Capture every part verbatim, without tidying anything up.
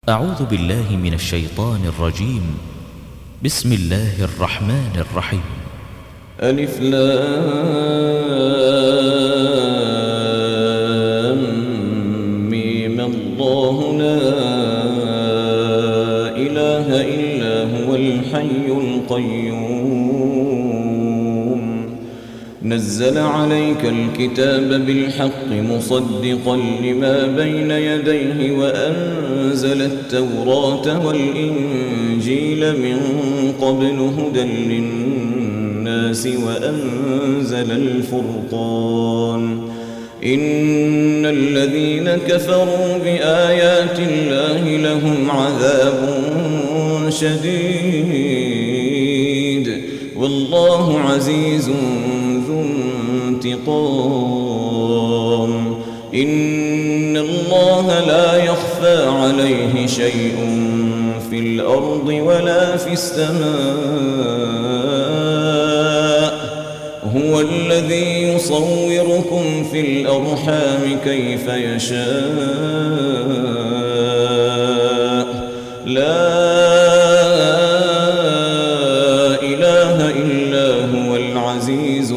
أعوذ بالله من الشيطان الرجيم. بسم الله الرحمن الرحيم. ألف لام ميم الله لا إله إلا هو الحي القيوم نزل عليك الكتاب بالحق مصدقا لما بين يديه وأنزل التوراة والإنجيل من قبل هدى للناس وأنزل الفرقان إن الذين كفروا بآيات الله لهم عذاب شديد والله عزيز ذو انتقام إن الله لا يخفى عليه شيء في الأرض ولا في السماء هو الذي يصوركم في الأرحام كيف يشاء لا إله إلا هو العزيز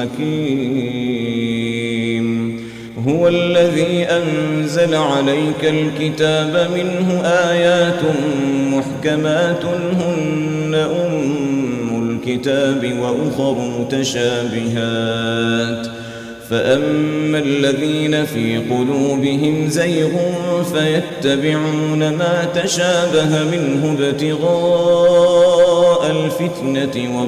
الحكيم هو الذي أنزل عليك الكتاب منه آيات محكمات هن أم الكتاب وأخر متشابهات فأما الذين في قلوبهم زيغ فيتبعون ما تشابه منه ابتغاء الفتنة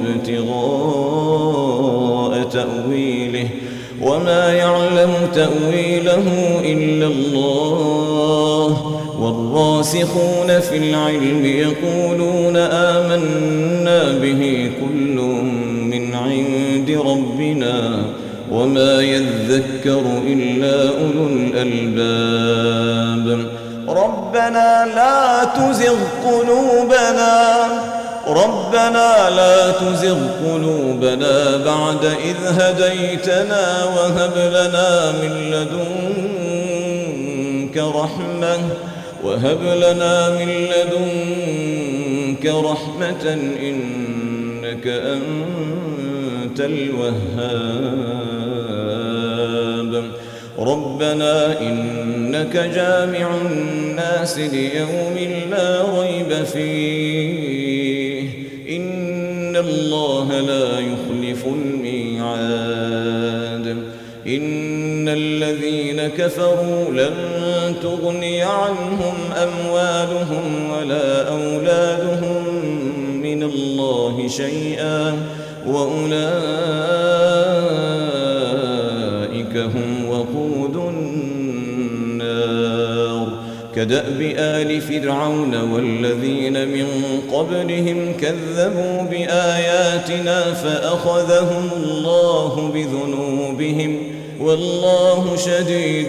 وابتغاء تأويله وما يعلم تأويله إلا الله والراسخون في العلم يقولون آمنا به كل من عند ربنا وما يذكر إلا أولو الألباب ربنا لا تزغ قلوبنا ربنا لا تزغ قلوبنا بعد إذ هديتنا وهب لنا من لدنك رحمة وهب لنا من لدنك رحمة إنك أنت الوهاب ربنا إنك جامع الناس ليوم لا ريب فيه إن الله لا يخلف الميعاد إن الذين كفروا لن تغني عنهم أموالهم ولا أولادهم من الله شيئا وأولئك هم وقود النار كدأب آل فرعون والذين من قبلهم كذبوا بآياتنا فأخذهم الله بذنوبهم والله شديد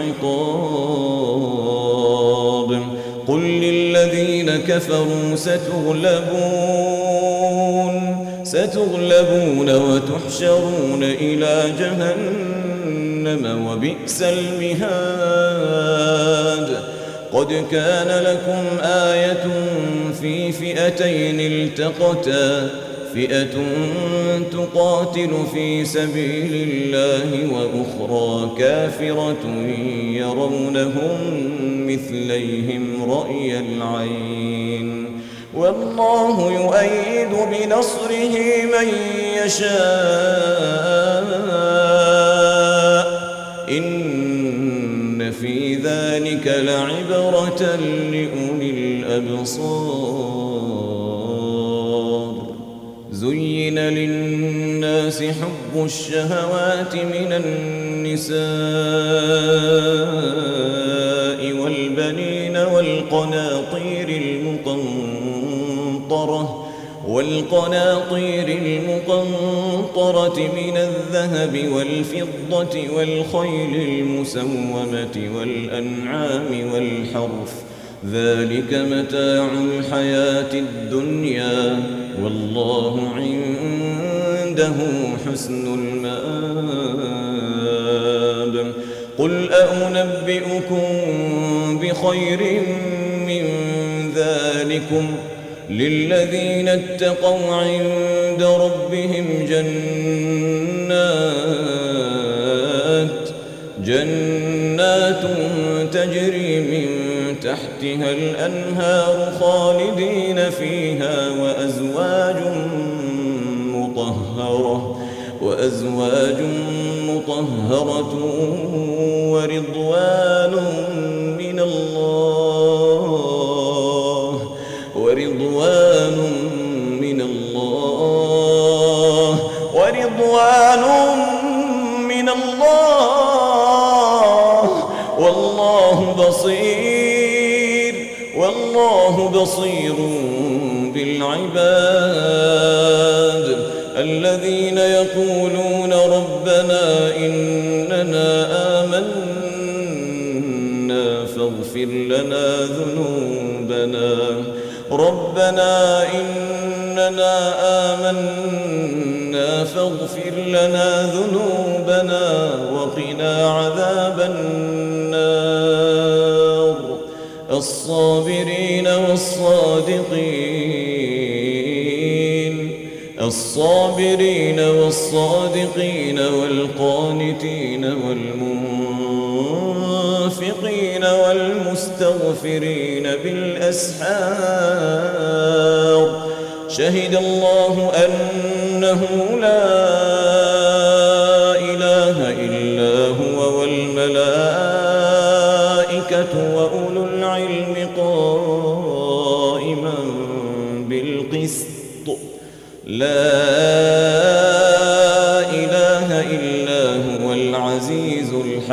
العقاب قل للذين كفروا ستغلبون ستغلبون وتحشرون إلى جهنم وبئس المهاد قد كان لكم آية في فئتين التقتا فئة تقاتل في سبيل الله وأخرى كافرة يرونهم مثليهم رأي العين والله يؤيد بنصره من يشاء إن في ذلك لعبرة لأولي الأبصار زين للناس حب الشهوات من النساء والبنين والقناطير المقنطرة والقناطير المقنطرة من الذهب والفضة والخيل المسومة والأنعام والحرث ذلك متاع الحياة الدنيا والله عنده حسن المآب قل أنبئكم بخير من أيمانكم للذين اتقوا عند ربهم جنات جنات تجري من تحتها الأنهار خالدين فيها وأزواج مطهرة وأزواج مطهرة ورضوان من الله ورضوان من الله ورضوان من الله والله بصير والله بصير بالعباد. الذين يقولون ربنا إننا آمنا فاغفر لنا ذنوبنا ربنا إننا آمنا فاغفر لنا ذنوبنا وقنا عذاب النار. الصابرين والصادقين الصابرين والصادقين والقانتين والمنفقين والمستغفرين بالأسحار. شهد الله أنه لا إله إلا هو والملائكة وأولو العلم قائما بالقسط لا إله إلا هو العزيز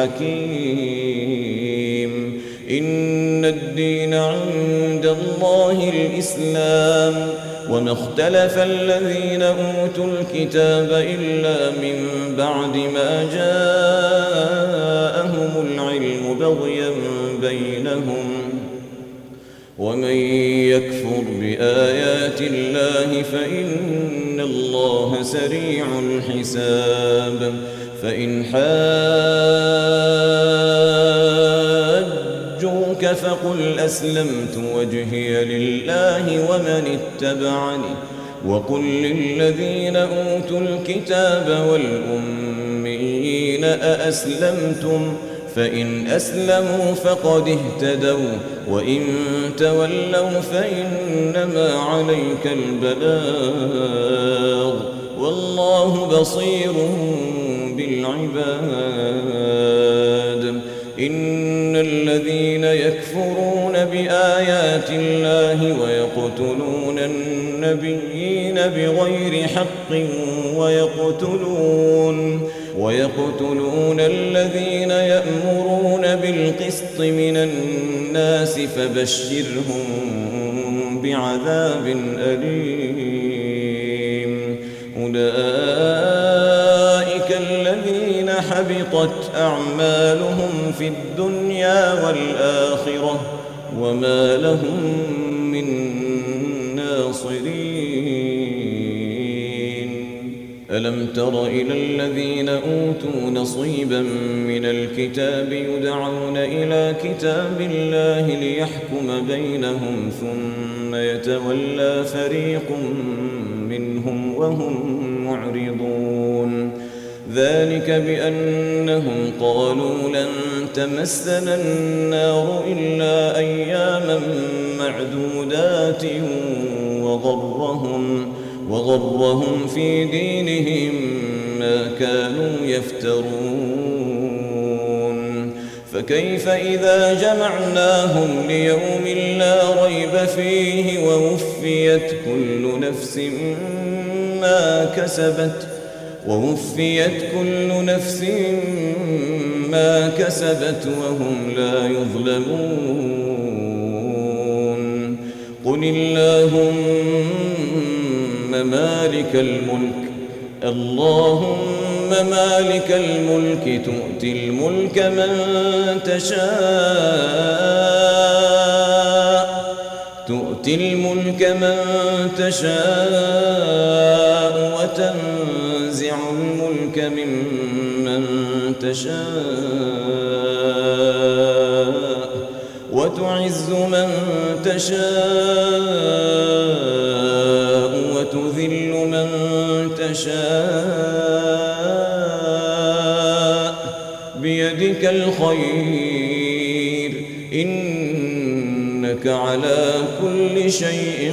الحكيم. إن الدين عند الله الإسلام وما اختلف الذين أوتوا الكتاب إلا من بعد ما جاءهم العلم بغيا بينهم ومن يكفر بآيات الله فإن الله سريع الحساب. فإن حاجوك فقل أسلمت وجهي لله ومن اتبعني وقل للذين أوتوا الكتاب والأميين أأسلمتم فإن أسلموا فقد اهتدوا وإن تولوا فإنما عليك البلاغ والله بصير بالعباد. إن الذين يكفرون بآيات الله ويقتلون النبيين بغير حق ويقتلون ويقتلون الذين يأمرون بالقسط من الناس فبشرهم بعذاب أليم. أولئك الذين حبطت أعمالهم في الدنيا والآخرة وما لهم من ناصرين. ألم تر إلى الذين أوتوا نصيبا من الكتاب يدعون إلى كتاب الله ليحكم بينهم ثم يتولى فريق منهم وهم معرضون. ذلك بأنهم قالوا لن تمسنا النار إلا أياما معدودات وغرهم وغرهم في دينهم ما كانوا يفترون. فكيف إذا جمعناهم ليوم لا ريب فيه ووفيت كل نفس ما كسبت ووفيت كل نفس ما كسبت وهم لا يظلمون. قل اللهم مالك الملك اللهم مالك الملك تؤتي الملك من تشاء تؤتي الملك من تشاء وتنزع الملك ممن تشاء وتعز من تشاء وتذل من تشاء بيدك الخير إنك على كل شيء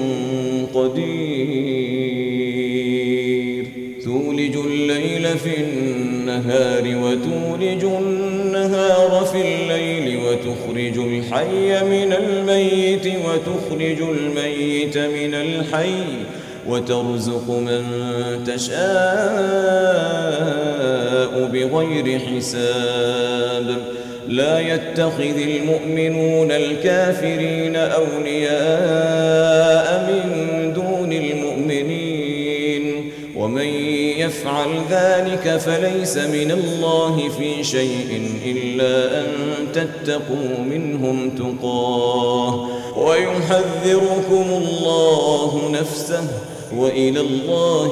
قدير تولج الليل في النهار وتولج النهار في الليل وتخرج الحي من الميت وتخرج الميت من الحي وترزق من تشاء بغير حساب لا يتخذ المؤمنون الكافرين أولياء من دون المؤمنين ومن يفعل ذلك فليس من الله في شيء إلا أن تتقوا منهم تقاه ويحذركم الله نفسه وإلى الله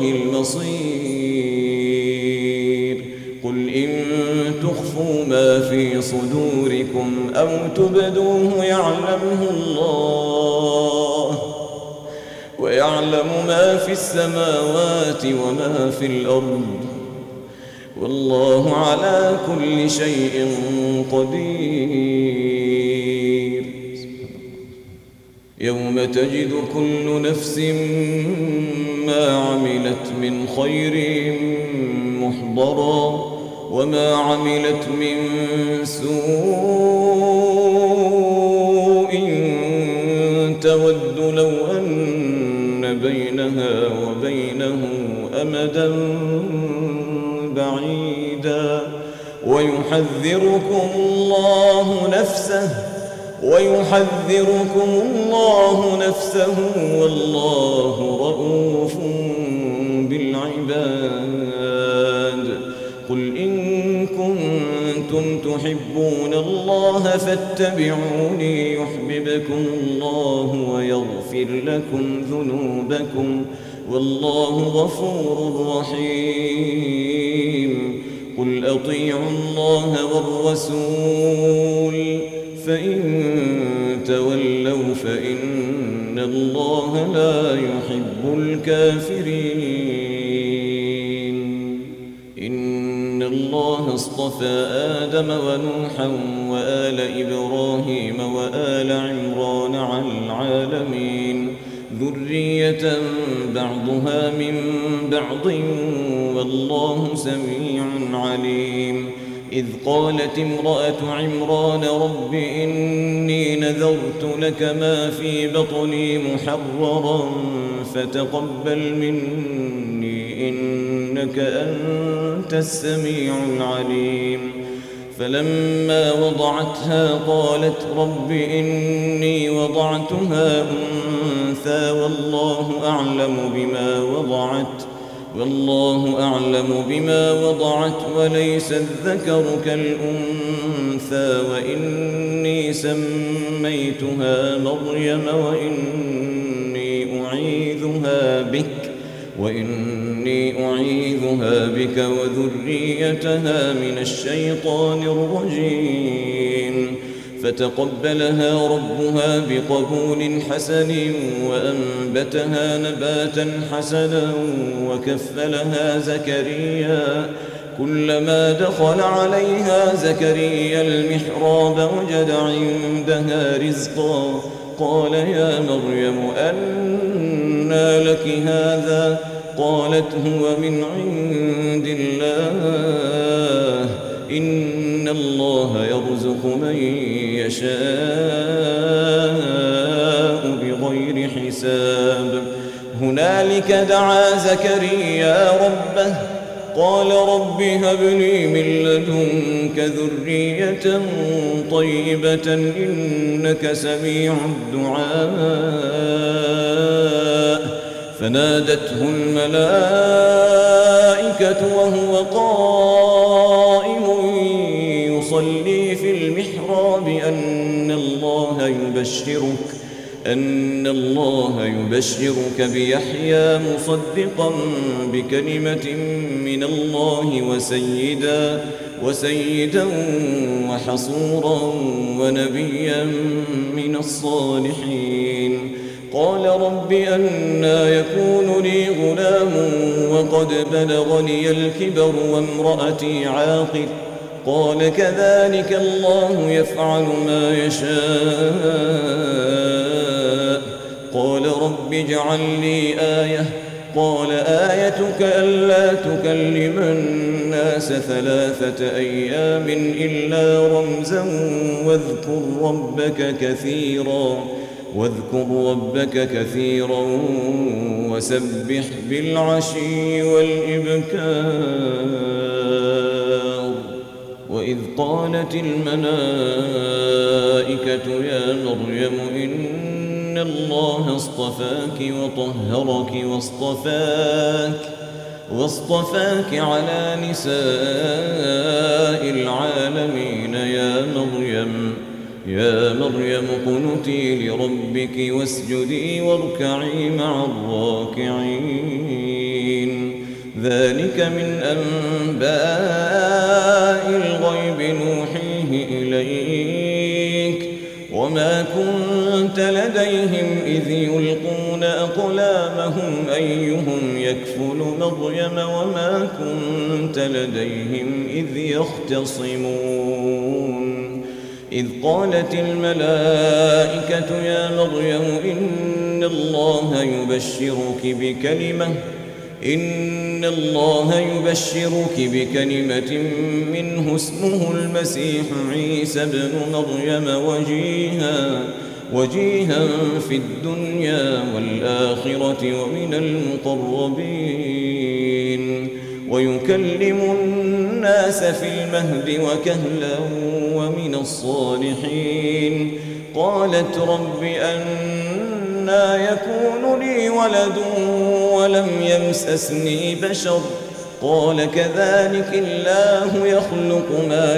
المصير قل إن تخفوا ما في صدوركم أو تبدوه يعلمه الله ويعلم ما في السماوات وما في الأرض والله على كل شيء قدير يوم تجد كل نفس ما عملت من خير محضرا وما عملت من سوء تود لو أن بينها وبينه أمدا بعيدا ويحذركم الله نفسه ويحذركم الله نفسه والله رؤوف بالعباد قل إن كنتم تحبون الله فاتبعوني يحببكم الله ويغفر لكم ذنوبكم والله غفور رحيم قل أطيعوا الله والرسول فإن تولوا فإن الله لا يحب الكافرين إن الله اصطفى آدم ونوحا وآل إبراهيم وآل عمران على العالمين ذرية بعضها من بعض والله سميع عليم إذ قالت امرأة عمران رب إني نذرت لك ما في بطني محررا فتقبل مني إنك أنت السميع العليم فلما وضعتها قالت رب إني وضعتها أنثى والله أعلم بما وضعت والله أعلم بما وضعت وليس الذكر كالأنثى وإني سميتها مريم وإني أعيذها بك وإني أعيذها بك وذريتها من الشيطان الرجيم فتقبلها ربها بقبول حسن وأنبتها نباتا حسنا وكفلها زكريا كلما دخل عليها زكريا المحراب وجد عندها رزقا قال يا مريم أنى لك هذا قالت هو من عند الله إن الله يرزق من يشاء بغير حساب هنالك دعا زكريا ربه قال رب هب لي من لدنك ذرية طيبة إنك سميع الدعاء فنادته الملائكة وهو قائم يصلي في المحراب أن الله يبشرك أن الله يبشرك بيحيى مصدقا بكلمة من الله وسيدا وسيدا وحصورا ونبيا من الصالحين. قال رب أنى يكون لي غلام وقد بلغني الكبر وامرأتي عاقر؟ قال كذلك الله يفعل ما يشاء. قال رب اجعل لي آية. قال آيتك ألا تكلم الناس ثلاثة أيام إلا رمزا واذكر ربك كثيرا واذكر ربك كثيرا وسبح بالعشي والإبكار. وإذ قالت الملائكة يا مريم إن الله اصطفاك وطهرك واصطفاك واصطفاك على نساء العالمين يا مريم يا مريم قنتي لربك واسجدي واركعي مع الراكعين. ذلك من أنباء الغيب نوحيه إليك وما كنت لديهم إذ يلقون أقلامهم أيهم يكفل مريم وما كنت لديهم إذ يختصمون. إذ قالت الملائكة يا مريم إن الله يبشرك بكلمة إن الله يبشرك بكلمة منه اسمه المسيح عيسى ابن مريم وجيها وجيها في الدنيا والآخرة ومن المقربين ويكلم الناس في المهد وكهلا ومن الصالحين. قالت رب أنى يكون لي ولد ولم يمسسني بشر؟ قال كذلك الله يخلق ما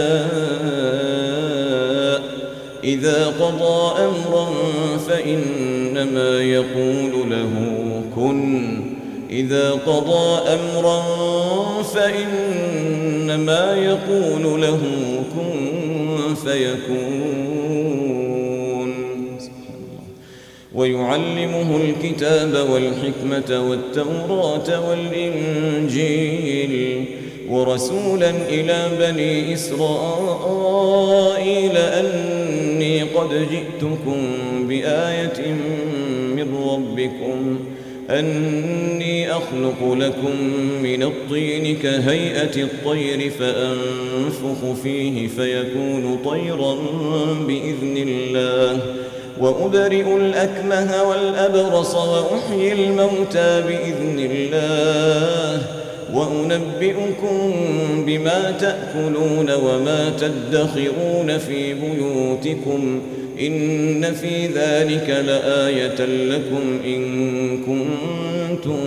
يشاء إذا قضى أمرا فإنما يقول له كن إذا قضى أمرا فإنما يقول له كن فيكون. ويعلمه الكتاب والحكمة والتوراة والإنجيل ورسولا إلى بني إسرائيل أني قد جئتكم بآية من ربكم أني أخلق لكم من الطين كهيئة الطير فأنفخ فيه فيكون طيرا بإذن الله وأبرئ الأكمه والأبرص وأحيي الموتى بإذن الله وأنبئكم بما تأكلون وما تدخرون في بيوتكم إن في ذلك لآية لكم إن كنتم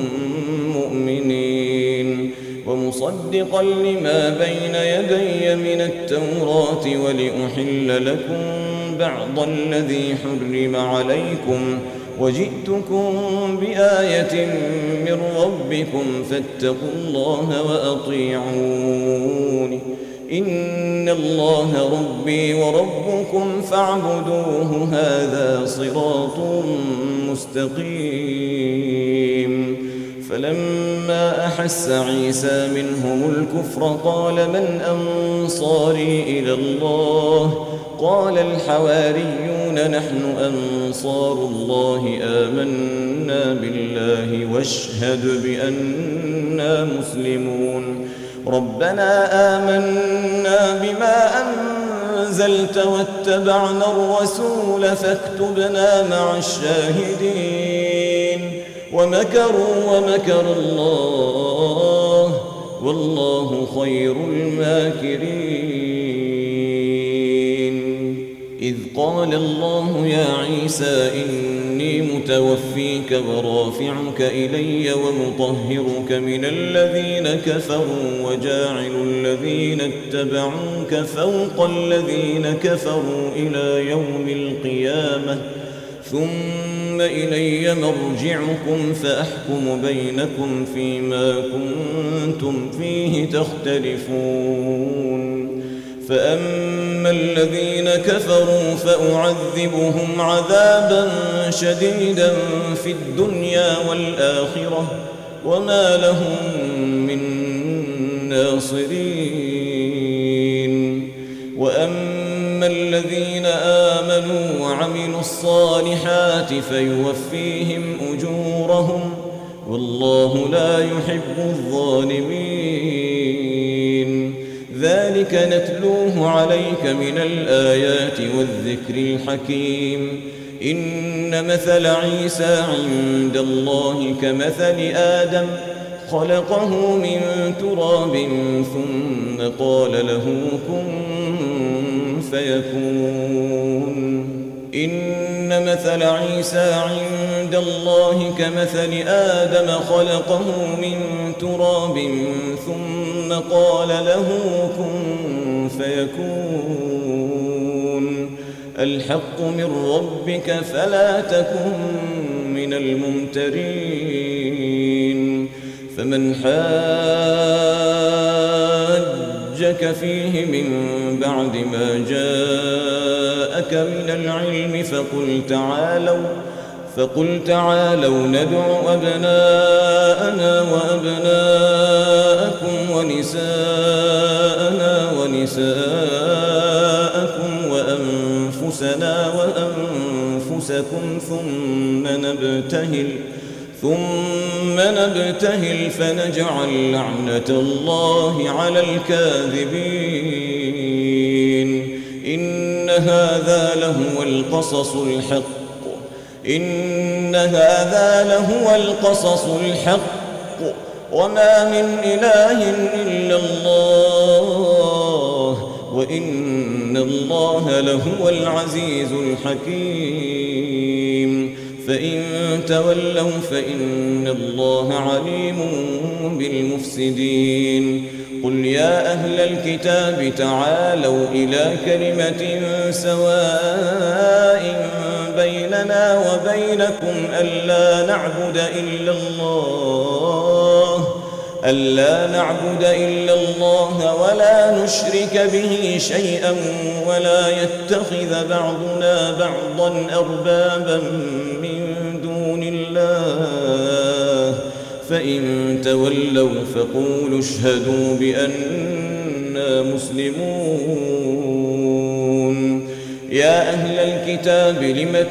مؤمنين ومصدقا لما بين يدي من التوراة ولأحل لكم بعض الذي حرم عليكم وجئتكم بآية من ربكم فاتقوا الله وأطيعون إن الله ربي وربكم فاعبدوه هذا صراط مستقيم. فلما أحس عيسى منهم الكفر قال من أنصاري إلى الله قال الحواريون نحن أنصار الله آمنا بالله واشهد بأننا مسلمون. ربنا آمنا بما أنزلت واتبعنا الرسول فاكتبنا مع الشاهدين. ومكروا ومكر الله والله خير الماكرين. إذ قال الله يا عيسى إني متوفيك ورافعك إلي ومطهرك من الذين كفروا وجاعل الذين اتبعوك فوق الذين كفروا إلى يوم القيامة ثم إلي مرجعكم فأحكم بينكم فيما كنتم فيه تختلفون فأما الذين كفروا فأعذبهم عذابا شديدا في الدنيا والآخرة وما لهم من ناصرين وأما الذين آمنوا وعملوا الصالحات فيوفيهم أجورهم والله لا يحب الظالمين ذلك نتلوه عليك من الآيات والذكر الحكيم إن مثل عيسى عند الله كمثل آدم خلقه من تراب ثم قال له كن فيكون إن مثل عيسى عند الله كمثل آدم خلقه من تراب ثم قال له كن فيكون الحق من ربك فلا تكن من الممترين فمن حاجك فيه من بعد ما جاءك من العلم فقل تعالوا فقل تعالوا ندع أبناءنا وأبناءكم ونساءنا ونساءكم وأنفسنا وأنفسكم ثم نبتهل ثم نبتهل فنجعل لعنة الله على الكاذبين إن هذا لهو القصص الحق إن هذا لهو القصص الحق وما من إله إلا الله وإن الله لهو العزيز الحكيم فإن تولوا فإن الله عليم بالمفسدين قل يا أهل الكتاب تعالوا إلى كلمة سواء بيننا وبينكم ألا نعبد إلا الله ألا نعبد إلا الله ولا نشرك به شيئا ولا يتخذ بعضنا بعضا أربابا من دون الله فإن تولوا فقولوا اشهدوا بأننا مسلمون يا أهل الكتاب لم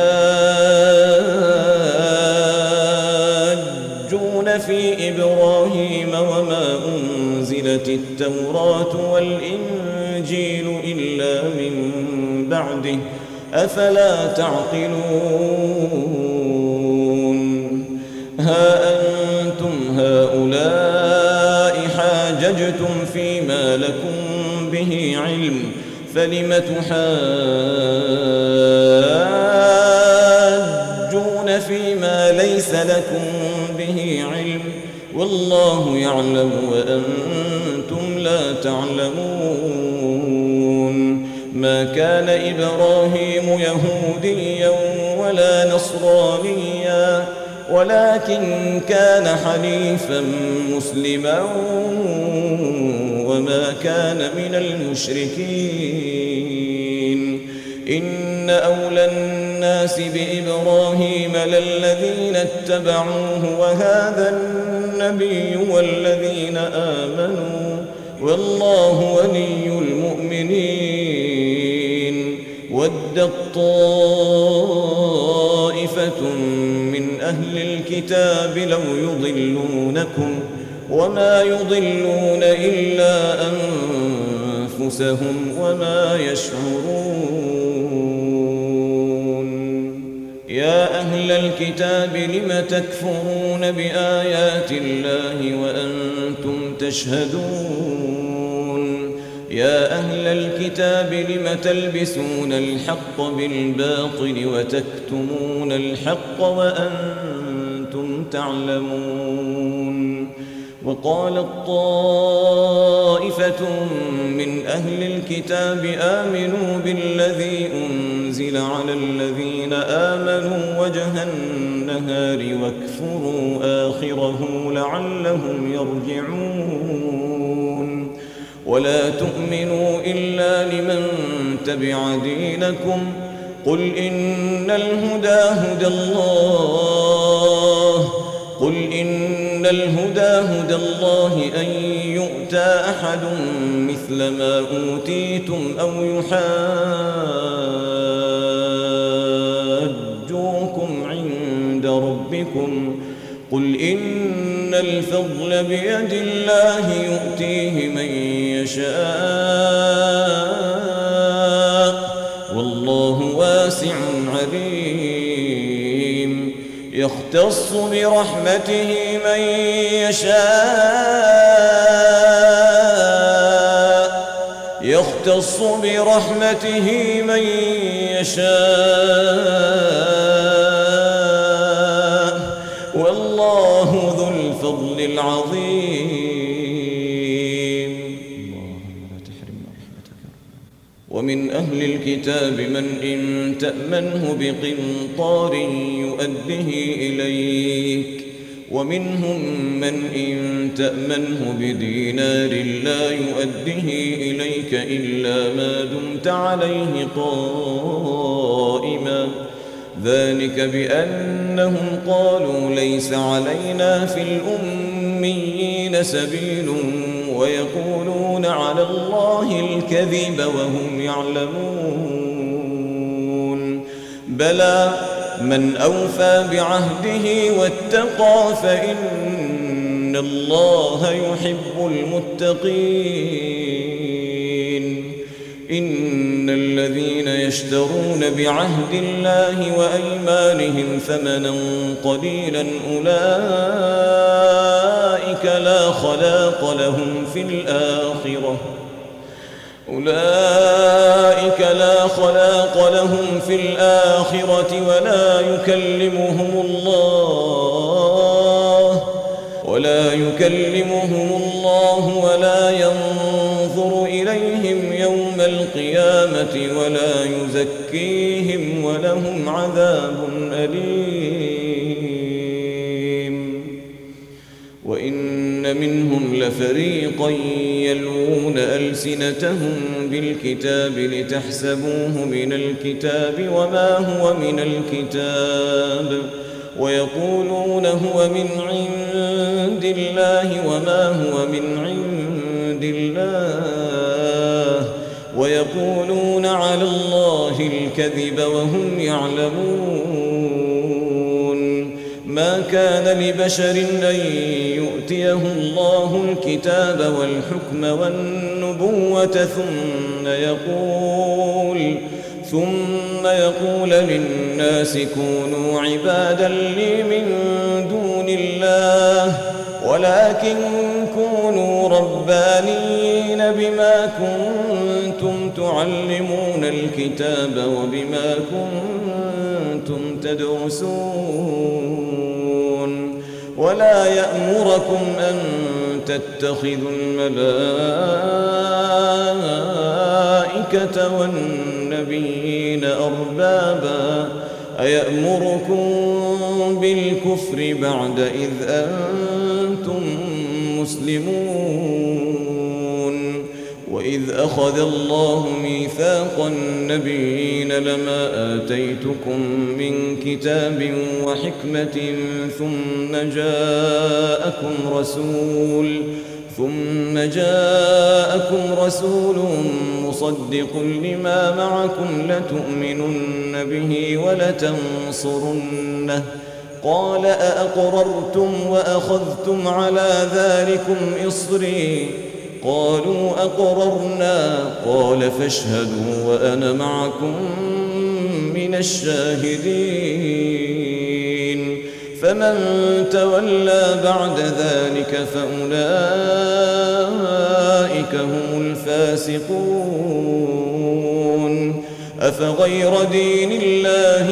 تحاجون في إبراهيم وما أنزلت التوراة والإنجيل إلا من بعده أفلا تعقلون ها أنتم هؤلاء حاججتم فيما لكم به علم فلم تحاجون فيما ليس لكم به علم والله يعلم وأنتم لا تعلمون ما كان إبراهيم يهوديا ولا نصرانيا ولكن كان حنيفا مسلما وما كان من المشركين إن أولى الناس بإبراهيم للذين اتبعوه وهذا النبي والذين آمنوا والله ولي المؤمنين ودت طائفة من أهل الكتاب لو يضلونكم وما يضلون إلا أنفسهم وما يشعرون يا أهل الكتاب لم تكفرون بآيات الله وأنتم تشهدون يا أهل الكتاب لم تلبسون الحق بالباطل وتكتمون الحق وأنتم تعلمون وقالت طائفة من أهل الكتاب آمنوا بالذي أنزل أنزل على الذين آمنوا وجه النهار واكفروا آخره لعلهم يرجعون ولا تؤمنوا إلا لمن تبع دينكم قل إن الهدى هدى الله قل إن الهدى هدى الله أن يؤتى أحد مثل ما أوتيتم أو يحاجوكم عند ربكم قل إن الفضل بيد الله يؤتيه من يشاء والله واسع عليم يختص برحمته من يشاء يختص برحمته من يشاء والله ذو الفضل العظيم اللهم لا تحرمنا رحمتك ومن أهل الكتاب من إن تأمنه بقنطار يؤده إليك ومنهم من إن تأمنه بدينار لا يؤده إليك إلا ما دمت عليه قائما ذلك بأنهم قالوا ليس علينا في الأميين سبيل ويقولون على الله الكذب وهم يعلمون بلى من أوفى بعهده واتقى فإن الله يحب المتقين إن الذين يشترون بعهد الله وأيمانهم ثمنا قليلا أولئك لا خلاق لهم في الآخرة أولئك لا خلاق لهم في الآخرة ولا يكلمهم الله ولا يكلمهم الله ولا ينظر إليهم يوم القيامة ولا يزكيهم ولهم عذاب أليم وإن منهم لفريقا يلوون ألسنتهم بالكتاب لتحسبوه من الكتاب وما هو من الكتاب ويقولون هو من عند الله وما هو من عند الله ويقولون على الله الكذب وهم يعلمون ما كان لبشر أن يؤتيه الله الكتاب والحكم والنبوة ثم يقول ثم يقول للناس كونوا عبادا لي من دون الله ولكن كونوا ربانيين بما كنتم تعلمون الكتاب وبما كنتم تدرسون ولا يأمركم أن تتخذوا الملائكة والنبيين أربابا أيأمركم بالكفر بعد إذ أنتم مسلمون وإذ أخذ الله ميثاق النبيين لما آتيتكم من كتاب وحكمة ثم جاءكم رسول ثم جاءكم رسول مصدق لما معكم لتؤمنن به ولتنصرنه قال أأقررتم وأخذتم على ذلكم إصري قالوا أقررنا قال فاشهدوا وأنا معكم من الشاهدين فمن تولى بعد ذلك فأولئك هم الفاسقون أفغير دين الله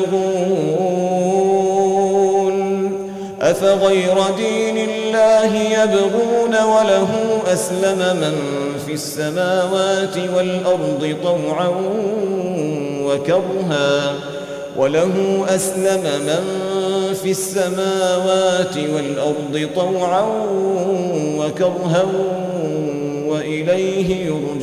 يبغون أفغير دين الله يبغون وله أسلم من في السماوات والأرض طوعا وكرها وله أسلم من في السماوات والأرض طوعا وكرها وإليه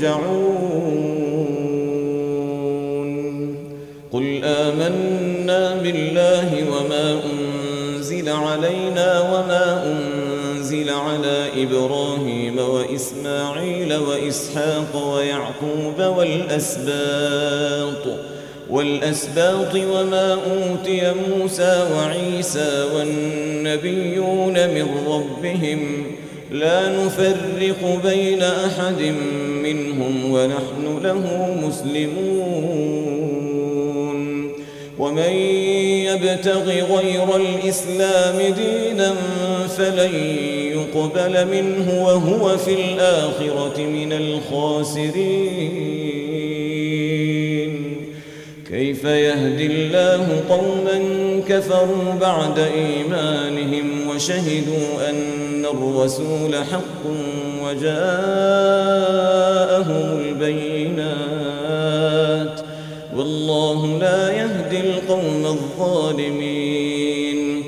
يرجعون قل آمنا بالله وما أنزل علينا وما أنزل على إبراهيم وإسماعيل وإسحاق ويعقوب والأسباط والأسباط وما أوتي موسى وعيسى والنبيون من ربهم لا نفرق بين أحد منهم ونحن له مسلمون ومن يبتغ غير الإسلام دينا فلن يقبل منه وهو في الآخرة من الخاسرين كيف يهدي الله قوما كفروا بعد إيمانهم وشهدوا أن الرسول حق وجاءهم البينات والله لا يهدي القوم الظالمين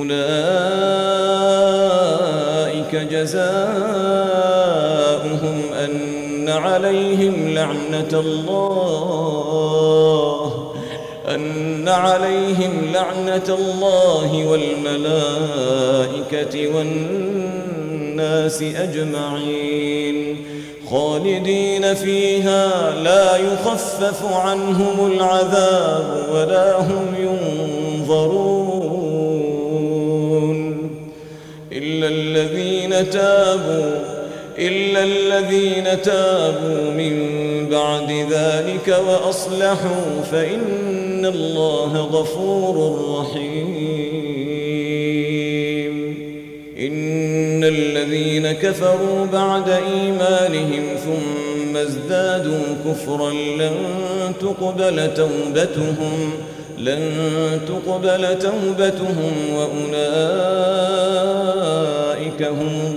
أولئك جزاؤهم أن عليهم لعنة الله أن عليهم لعنة الله والملائكة والناس أجمعين خالدين فيها لا يخفف عنهم العذاب ولا هم ينظرون إلا الذين تابوا إلا الذين تابوا من بعد ذلك وأصلحوا فإن الله غفور رحيم إن الذين كفروا بعد إيمانهم ثم ازدادوا كفرا لن تقبل توبتهم لن تقبل توبتهم وأولئك هم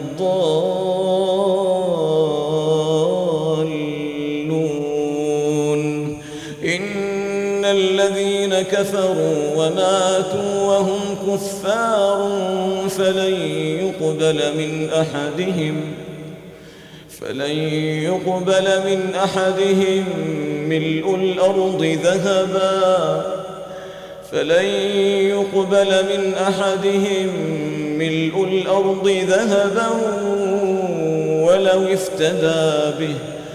الضالون إن الذين كفروا وماتوا وهم كفار فلن يقبل من أحدهم فلن يقبل من أحدهم ملء الأرض ذهبا فلن يقبل من أحدهم ملء الأرض ذهبا ولو افتدى به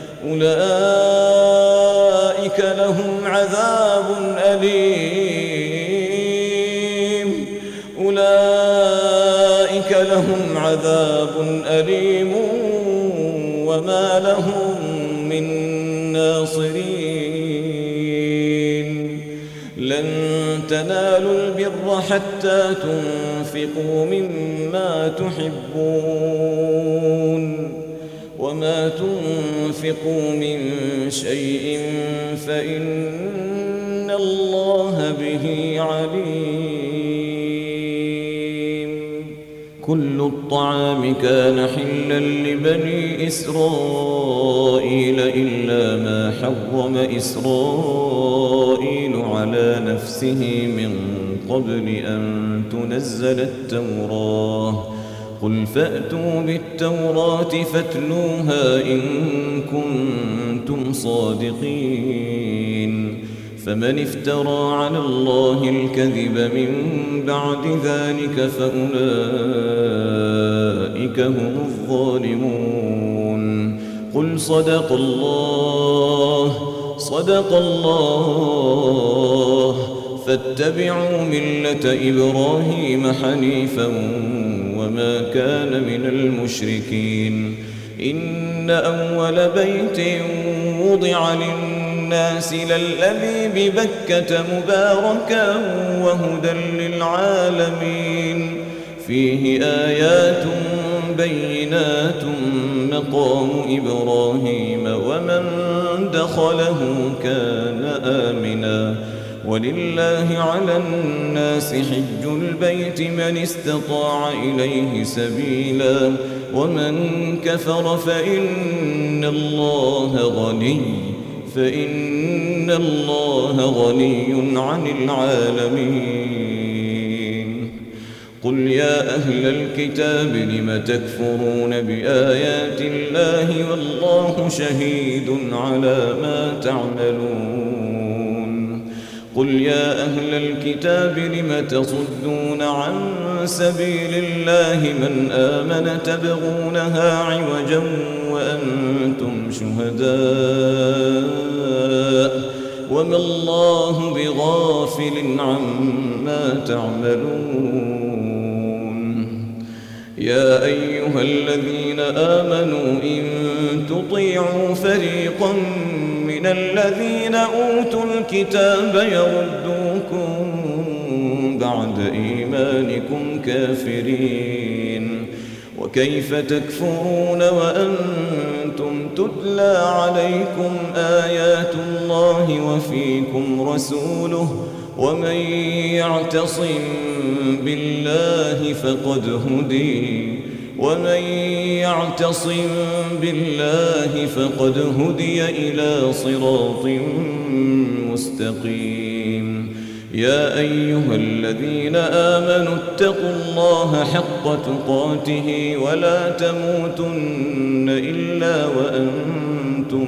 أولئك لهم عذاب أليم أولئك لهم عذاب أليم وما لهم من ناصرين لن تنالوا البر حتى تنفقوا مما تحبون وما تنفقوا من شيء فإن الله به عليم كل الطعام كان حلا لبني إسرائيل إلا ما حرم إسرائيل على نفسه من قبل أن تنزل التوراة قل فأتوا بالتوراة فاتلوها إن كنتم صادقين فمن افترى على الله الكذب من بعد ذلك فأولئك هم الظالمون قل صدق الله صدق الله فاتبعوا ملة إبراهيم حنيفا وما كان من المشركين إن أول بيت وضع للناس للذي ببكة مباركا وهدى للعالمين فيه آيات بينات مقام إبراهيم ومن دخله كان آمنا ولله على الناس حج البيت من استطاع إليه سبيلا ومن كفر فإن الله غني فإن الله غني عن العالمين. قل يا أهل الكتاب لم تكفرون بآيات الله والله شهيد على ما تعملون. قل يا أهل الكتاب لم تصدون عن سبيل الله من آمن تبغونها عوجا وأنتم شهداء وما الله بغافل عما تعملون. يا أيها الذين آمنوا إن تطيعوا فريقا من الذين أوتوا الكتاب يردوكم بعد إيمانكم كافرين وكيف تكفرون وأنتم تتلى عليكم آيات الله وفيكم رسوله ومن يعتصم بالله فقد هدي ومن يعتصم بالله فقد هدي إلى صراط مستقيم. يا أيها الذين آمنوا اتقوا الله حق تقاته ولا تموتن إلا وأنتم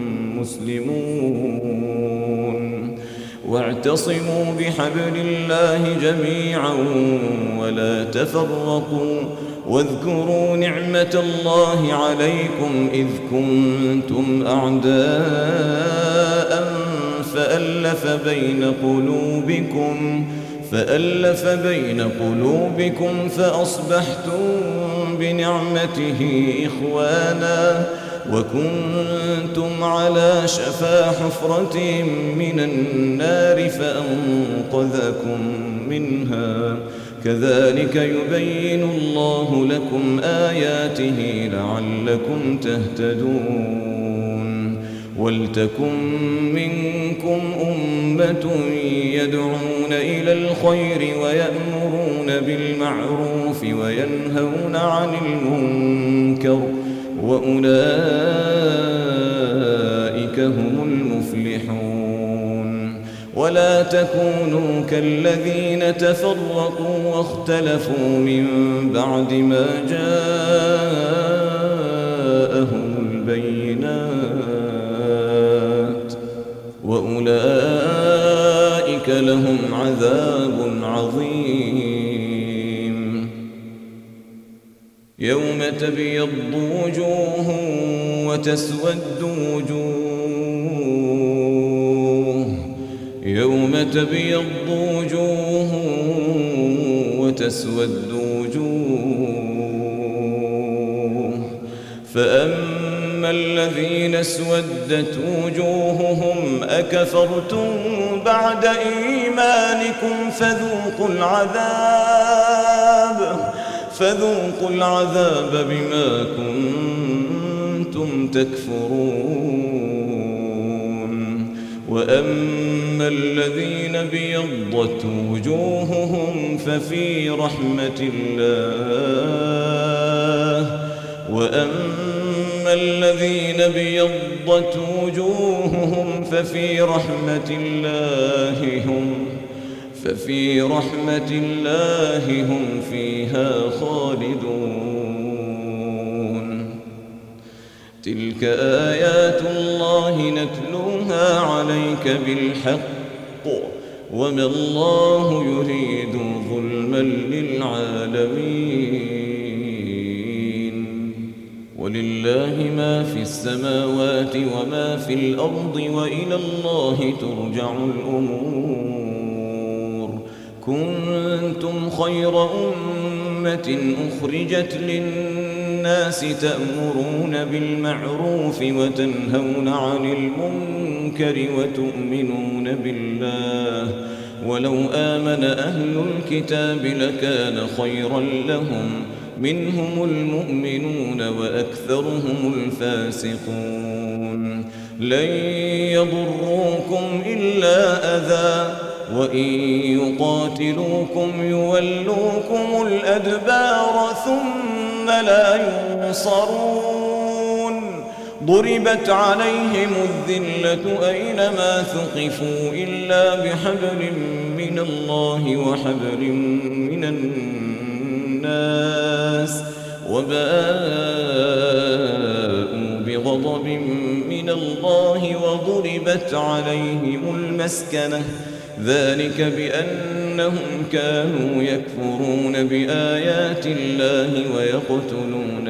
مسلمون واعتصموا بحبل الله جميعا ولا تفرقوا واذكروا نعمة الله عليكم إذ كنتم أعداء فألف بين قلوبكم فألف بين قلوبكم فأصبحتم بنعمته إخوانا وكنتم على شفا حفرة من النار فأنقذكم منها كذلك يبين الله لكم آياته لعلكم تهتدون. ولتكن منكم أمة يدعون إلى الخير ويأمرون بالمعروف وينهون عن المنكر وأولئك هم المفلحون. ولا تكونوا كالذين تفرقوا واختلفوا من بعد ما جاءهم البينات وأولئك لهم عذاب عظيم. يوم تبيض وجوه وتسود وجوه يوم تبيض وجوه وتسود وجوه فأما الذين اسودت وجوههم أكفرتم بعد إيمانكم فذوقوا العذاب فذوقوا العذاب بما كنتم تكفرون. وأما الذين ابيضت وجوههم ففي رحمة الله وأما الذين ابيضت وجوههم ففي رحمة الله هم ففي رحمة الله هم فيها خالدون. تلك آيات الله نتلوها عليك بالحق وما الله يريد ظلما للعالمين. ولله ما في السماوات وما في الأرض وإلى الله ترجع الأمور. كنتم خير أمة أخرجت للناس تأمرون بالمعروف وتنهون عن المنكر وتؤمنون بالله ولو آمن أهل الكتاب لكان خيرا لهم منهم المؤمنون وأكثرهم الفاسقون. لن يضروكم إلا أذى وإن يقاتلوكم يولوكم الأدبار ثم لا ينصرون ضربت عليهم الذلة أينما ثقفوا إلا بحبل من الله وحبل من الناس وباءوا بغضب من الله وضربت عليهم المسكنة ذلك بأنهم كانوا يكفرون بآيات الله ويقتلون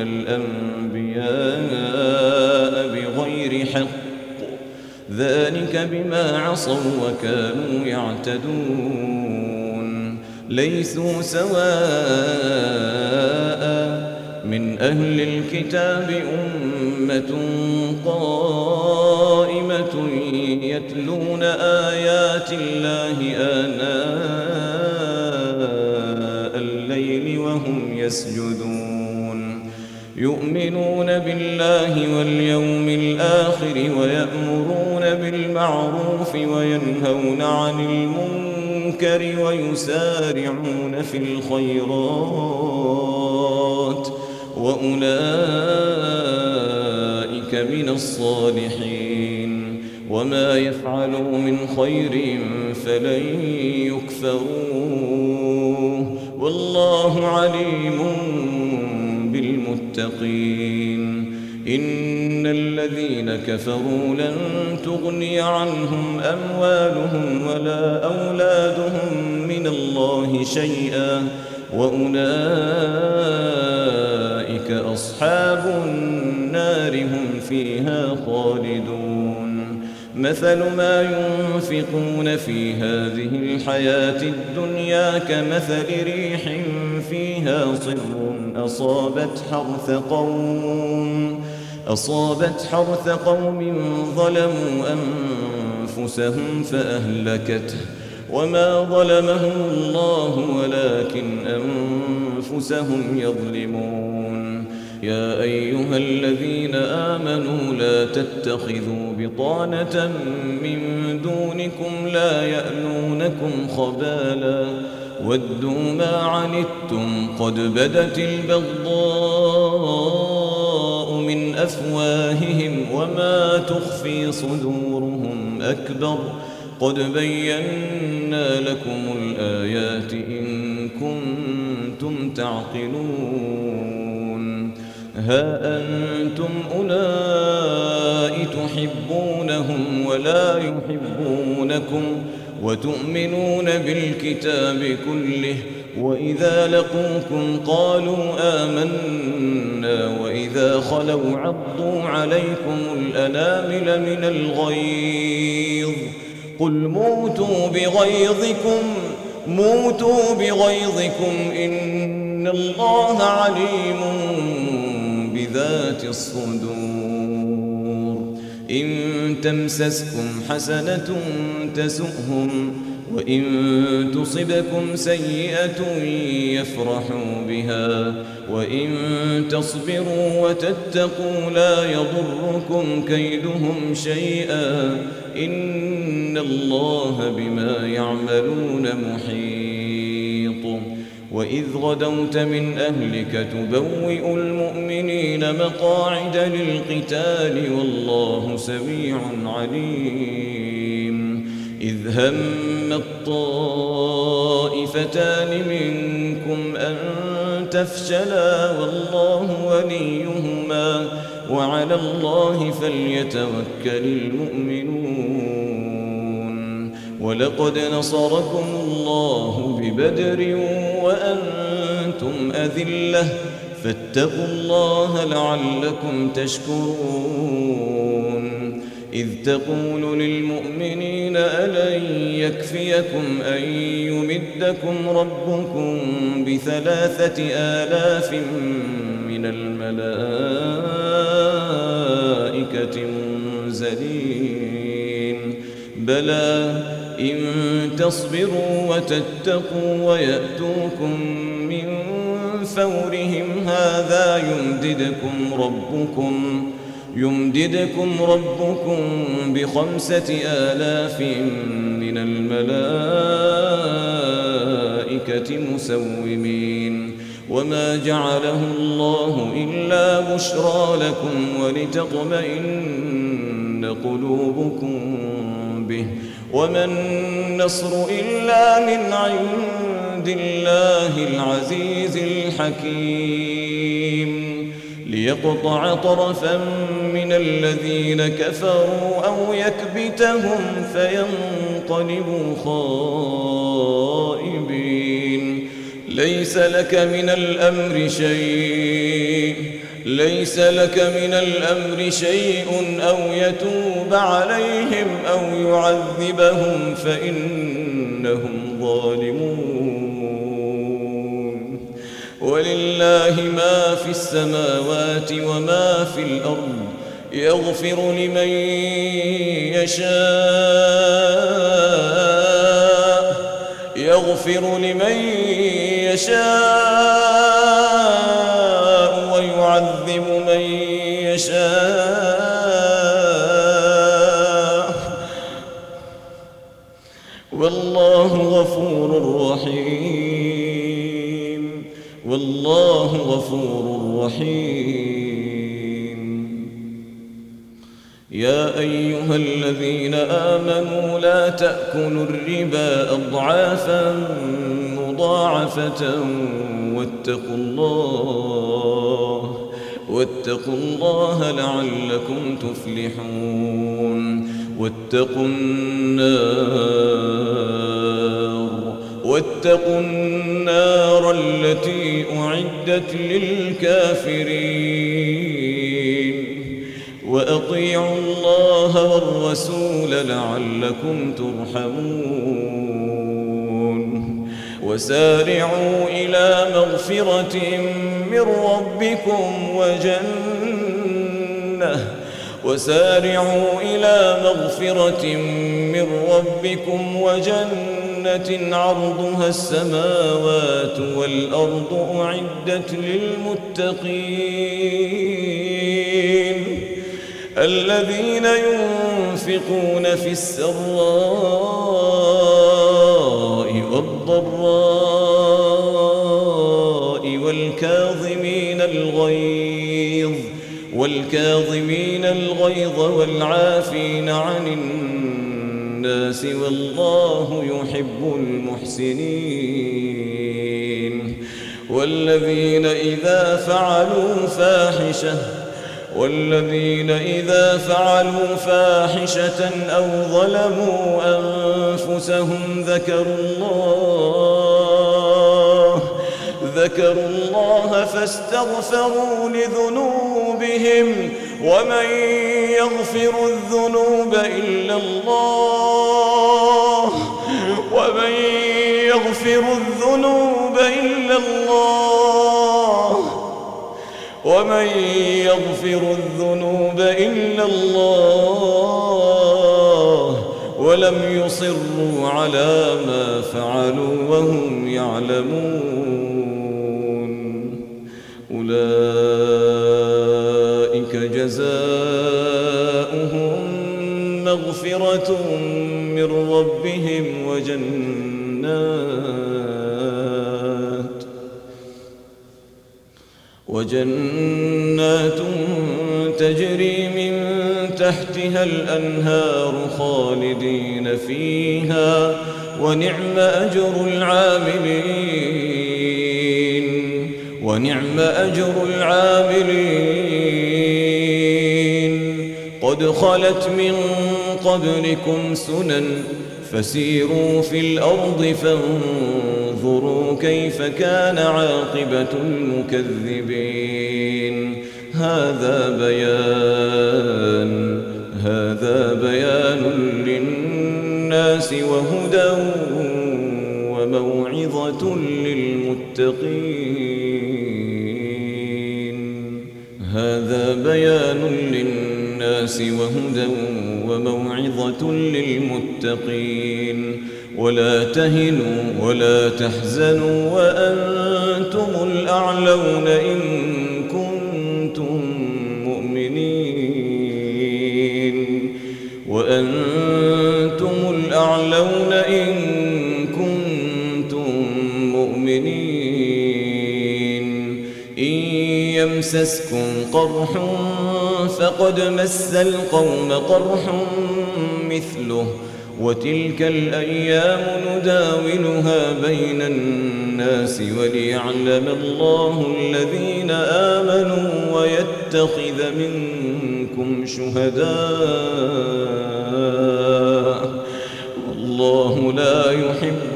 الأنبياء بغير حق ذلك بما عصوا وكانوا يعتدون ليسوا سواء من أهل الكتاب أمة قائمة يتلون آيات الله آناء الليل وهم يسجدون يؤمنون بالله واليوم الآخر ويأمرون بالمعروف وينهون عن المنكر ويسارعون في الخيرات وأولئك من الصالحين وما يفعلوا من خير فلن يكفروه والله عليم بالمتقين إن الذين كفروا لن تغني عنهم أموالهم ولا أولادهم من الله شيئا وأولئك أصحاب النار هم فيها خالدون مثل ما ينفقون في هذه الحياة الدنيا كمثل ريح فيها صر أصابت حرث قوم أصابت حرث قوم ظلموا أنفسهم فأهلكته وما ظلمهم الله ولكن أنفسهم يظلمون يا أيها الذين آمنوا لا تتخذوا بطانة من دونكم لا يألونكم خبالا ودوا ما عنتم قد بدت البغضاء من أفواههم وما تخفي صدورهم أكبر قد بينا لكم الآيات إن كنتم تعقلون ها أنتم أولئك تحبونهم ولا يحبونكم وتؤمنون بالكتاب كله وإذا لقوكم قالوا آمنا وإذا خلوا عضوا عليكم الأنامل من الغيظ قل موتوا بغيظكم موتوا بغيظكم إن الله عليم بذات الصدور إن تمسسكم حسنة تسؤهم وإن تصبكم سيئة يفرحوا بها وإن تصبروا وتتقوا لا يضركم كيدهم شيئا إن الله بما يعملون محيط وإذ غدوت من أهلك تبوئ المؤمنين مقاعد للقتال والله سميع عليم إذ هم الطائفتان منكم أن تفشلا والله وليهما وعلى الله فليتوكل المؤمنون ولقد نصركم الله ببدر وأنتم أذلة فاتقوا الله لعلكم تشكرون إذ تقول للمؤمنين ألن يكفيكم أن يمدكم ربكم بثلاثة آلاف من الملائكة منزلين بلى إن تصبروا وتتقوا ويأتوكم من فورهم هذا يمددكم ربكم يمددكم ربكم بخمسة آلاف من الملائكة مسومين وما جعله الله إلا بشرى لكم ولتطمئن قلوبكم به وما النصر إلا من عند الله العزيز الحكيم ليقطع طرفا من الذين كفروا أو يكبتهم فينقلبوا خائبين ليس لك من الأمر شيء ليس لك من الأمر شيء أو يتوب عليهم أو يعذبهم فإنهم ظالمون ولله ما في السماوات وما في الأرض يغفر لمن يشاء يغفر لمن يشاء ويعذب من يشاء والله غفور رحيم والله غفور رحيم يا أيها الذين آمنوا لا تأكلوا الربا أضعافا مضاعفة واتقوا الله واتقوا الله لعلكم تفلحون واتقوا النار واتقوا النار التي أعدت للكافرين وأطيعوا الله والرسول لعلكم ترحمون وسارعوا إلى مغفرة من ربكم وجنة وسارعوا إلى مغفرة من ربكم وجنة عرضها السماوات والأرض أعدت للمتقين الذين ينفقون في السراء والضراء والكاظمين الغيظ والكاظمين الغيظ والعافين عن الناس والله يحب المحسنين والذين إذا فعلوا فاحشة والذين إذا فعلوا فاحشة أو ظلموا أنفسهم ذكروا الله ذكروا الله فاستغفروا لذنوبهم ومن يغفر الذنوب إلا الله ومن يغفر الذنوب إلا الله ومن يغفر الذنوب إلا الله ولم يصروا على ما فعلوا وهم يعلمون أولئك جزاؤهم مغفرة من ربهم وجنات وجنات تجري من تحتها الأنهار خالدين فيها ونعم أجر العاملين ونعم أجر العاملين قد خلت من قبلكم سنن فسيروا في الأرض فانظروا كيف كان عاقبة المكذبين هذا بيان هذا بيان للناس وهدى وموعظة للمتقين هذا بيان للناس وهدى وموعظة للمتقين ولا تهنوا ولا تحزنوا وأنتم الأعلون إن كنتم مؤمنين تفعلون إن كنتم مؤمنين. إن يمسسكم قرح فقد مس القوم قرح مثله وتلك الأيام نداولها بين الناس وليعلم الله الذين آمنوا ويتخذ منكم شهداء والله لا يحب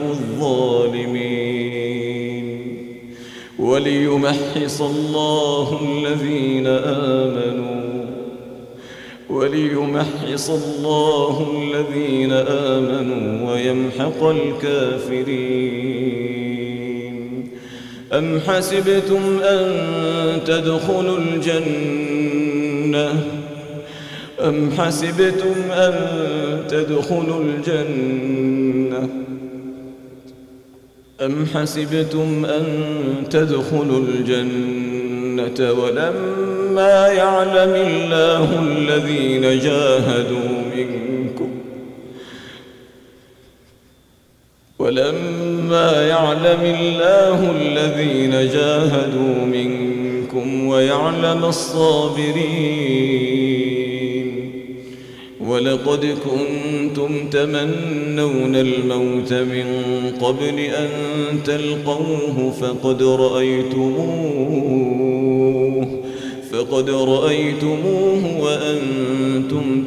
الظالمين. وليمحص الله الذين آمنوا وليمحص الله الذين آمنوا ويمحق الكافرين. أم حسبتم أن تدخلوا الجنة أم حسبتم أن تدخلوا الجنة أم حسبتم أن تدخلوا الجنة ولما يعلم الله الذين جاهدوا منكم ولما يعلم الله الذين جاهدوا منكم ويعلم الصابرين. ولقد كنتم تمنون الموت من قبل أن تلقوه فقد رأيتموه فقد رأيتموه وأنتم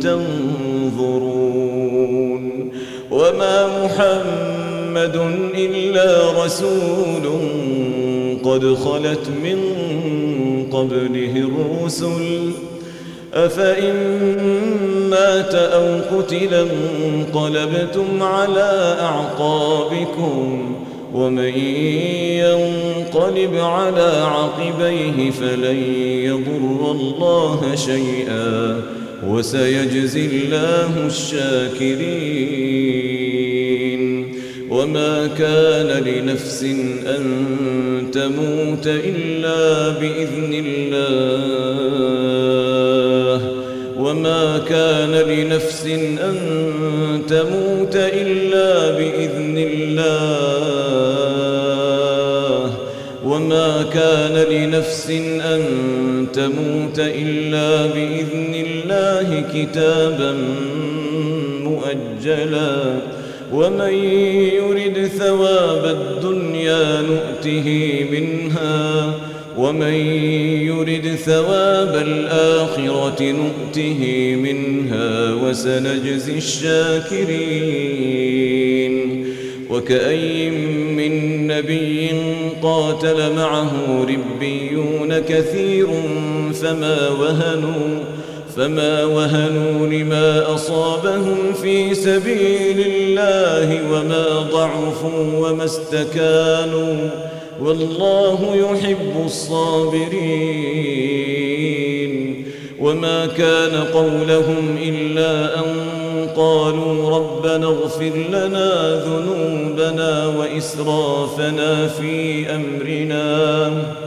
تنظرون. وما محمد إلا رسول قد خلت من قبله الرسل أفإن مات أو قتل انقلبتم على أعقابكم ومن ينقلب على عقبيه فلن يضر الله شيئا وسيجزي الله الشاكرين. وما كان لنفس أن تموت إلا بإذن الله وما كان لنفس أن تموت إلا بإذن الله وما كان لنفس أن تموت إلا بإذن الله كتابا مؤجلا. ومن يرد ثواب الدنيا نؤته منها ومن يرد ثواب الآخرة نؤته منها وسنجزي الشاكرين. وكأي من نبي قاتل معه ربيون كثير فما وهنوا فما وهنوا لما أصابهم في سبيل الله وما ضعفوا وما استكانوا والله يحب الصابرين. وما كان قولهم إلا أن قالوا ربنا اغفر لنا ذنوبنا وإسرافنا في أمرنا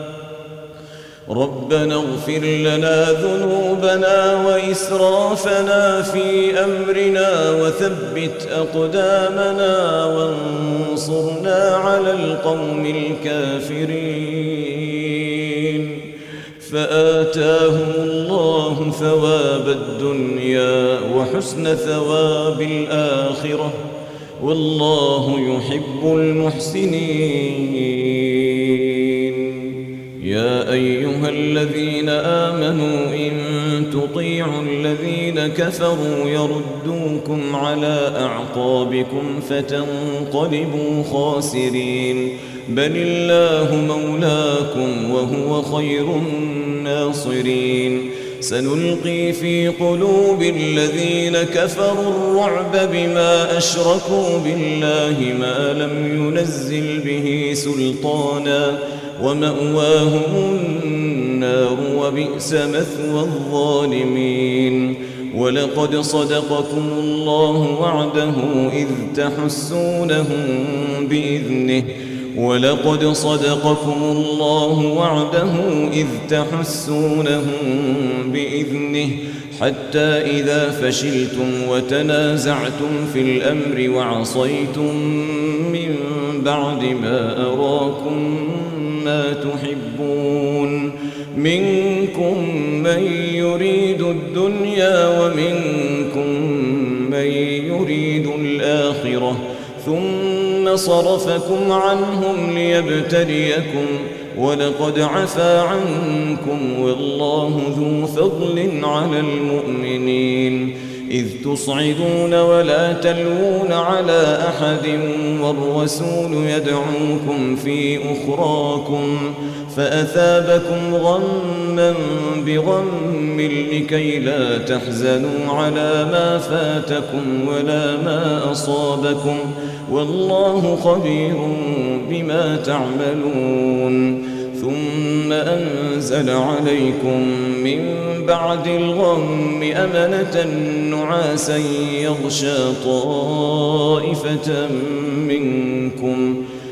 ربنا اغفر لنا ذنوبنا وإسرافنا في أمرنا وثبت أقدامنا وانصرنا على القوم الكافرين. فآتاهم الله ثواب الدنيا وحسن ثواب الآخرة والله يحب المحسنين. يا أيها الذين آمنوا إن تطيعوا الذين كفروا يردوكم على أعقابكم فتنقلبوا خاسرين بل الله مولاكم وهو خير الناصرين. سنلقي في قلوب الذين كفروا الرعب بما أشركوا بالله ما لم ينزل به سلطانا ومأواهم النار وبئس مثوى الظالمين. ولقد صدقكم الله وعده إذ تحسونهم بإذنه ولقد صدقكم الله وعده إذ تحسونهم بإذنه حتى إذا فشلتم وتنازعتم في الأمر وعصيتم من بعد ما أراكم ما تحبون منكم من يريد الدنيا ومنكم من يريد الآخرة ثم صرفكم عنهم ليبتليكم ولقد عفا عنكم والله ذو فضل على المؤمنين إذ تصعدون ولا تلوون على أحد والرسول يدعوكم في أخراكم فأثابكم غما بغم لكي لا تحزنوا على ما فاتكم ولا ما أصابكم والله خبير بما تعملون ثم أنزل عليكم من بعد الغم أمنة نعاسا يغشى طائفة منكم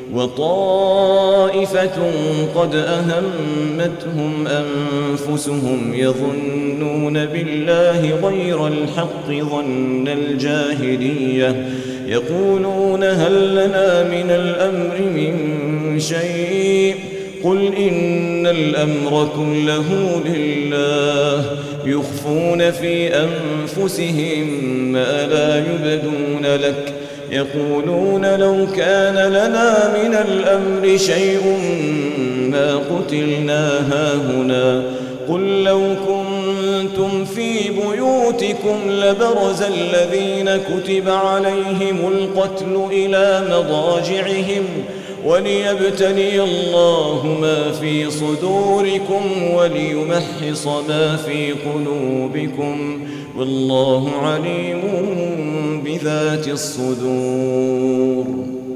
وطائفة قد أهمتهم أنفسهم يظنون بالله غير الحق ظن الجاهلية يقولون هل لنا من الأمر من شيء قل إن الأمر كله لله يخفون في أنفسهم ما لا يبدون لك يقولون لو كان لنا من الأمر شيء ما قتلنا هاهنا قل لو كنتم في بيوتكم لبرز الذين كتب عليهم القتل إلى مضاجعهم وليبتلي الله ما في صدوركم وليمحص ما في قلوبكم والله عليم بذات الصدور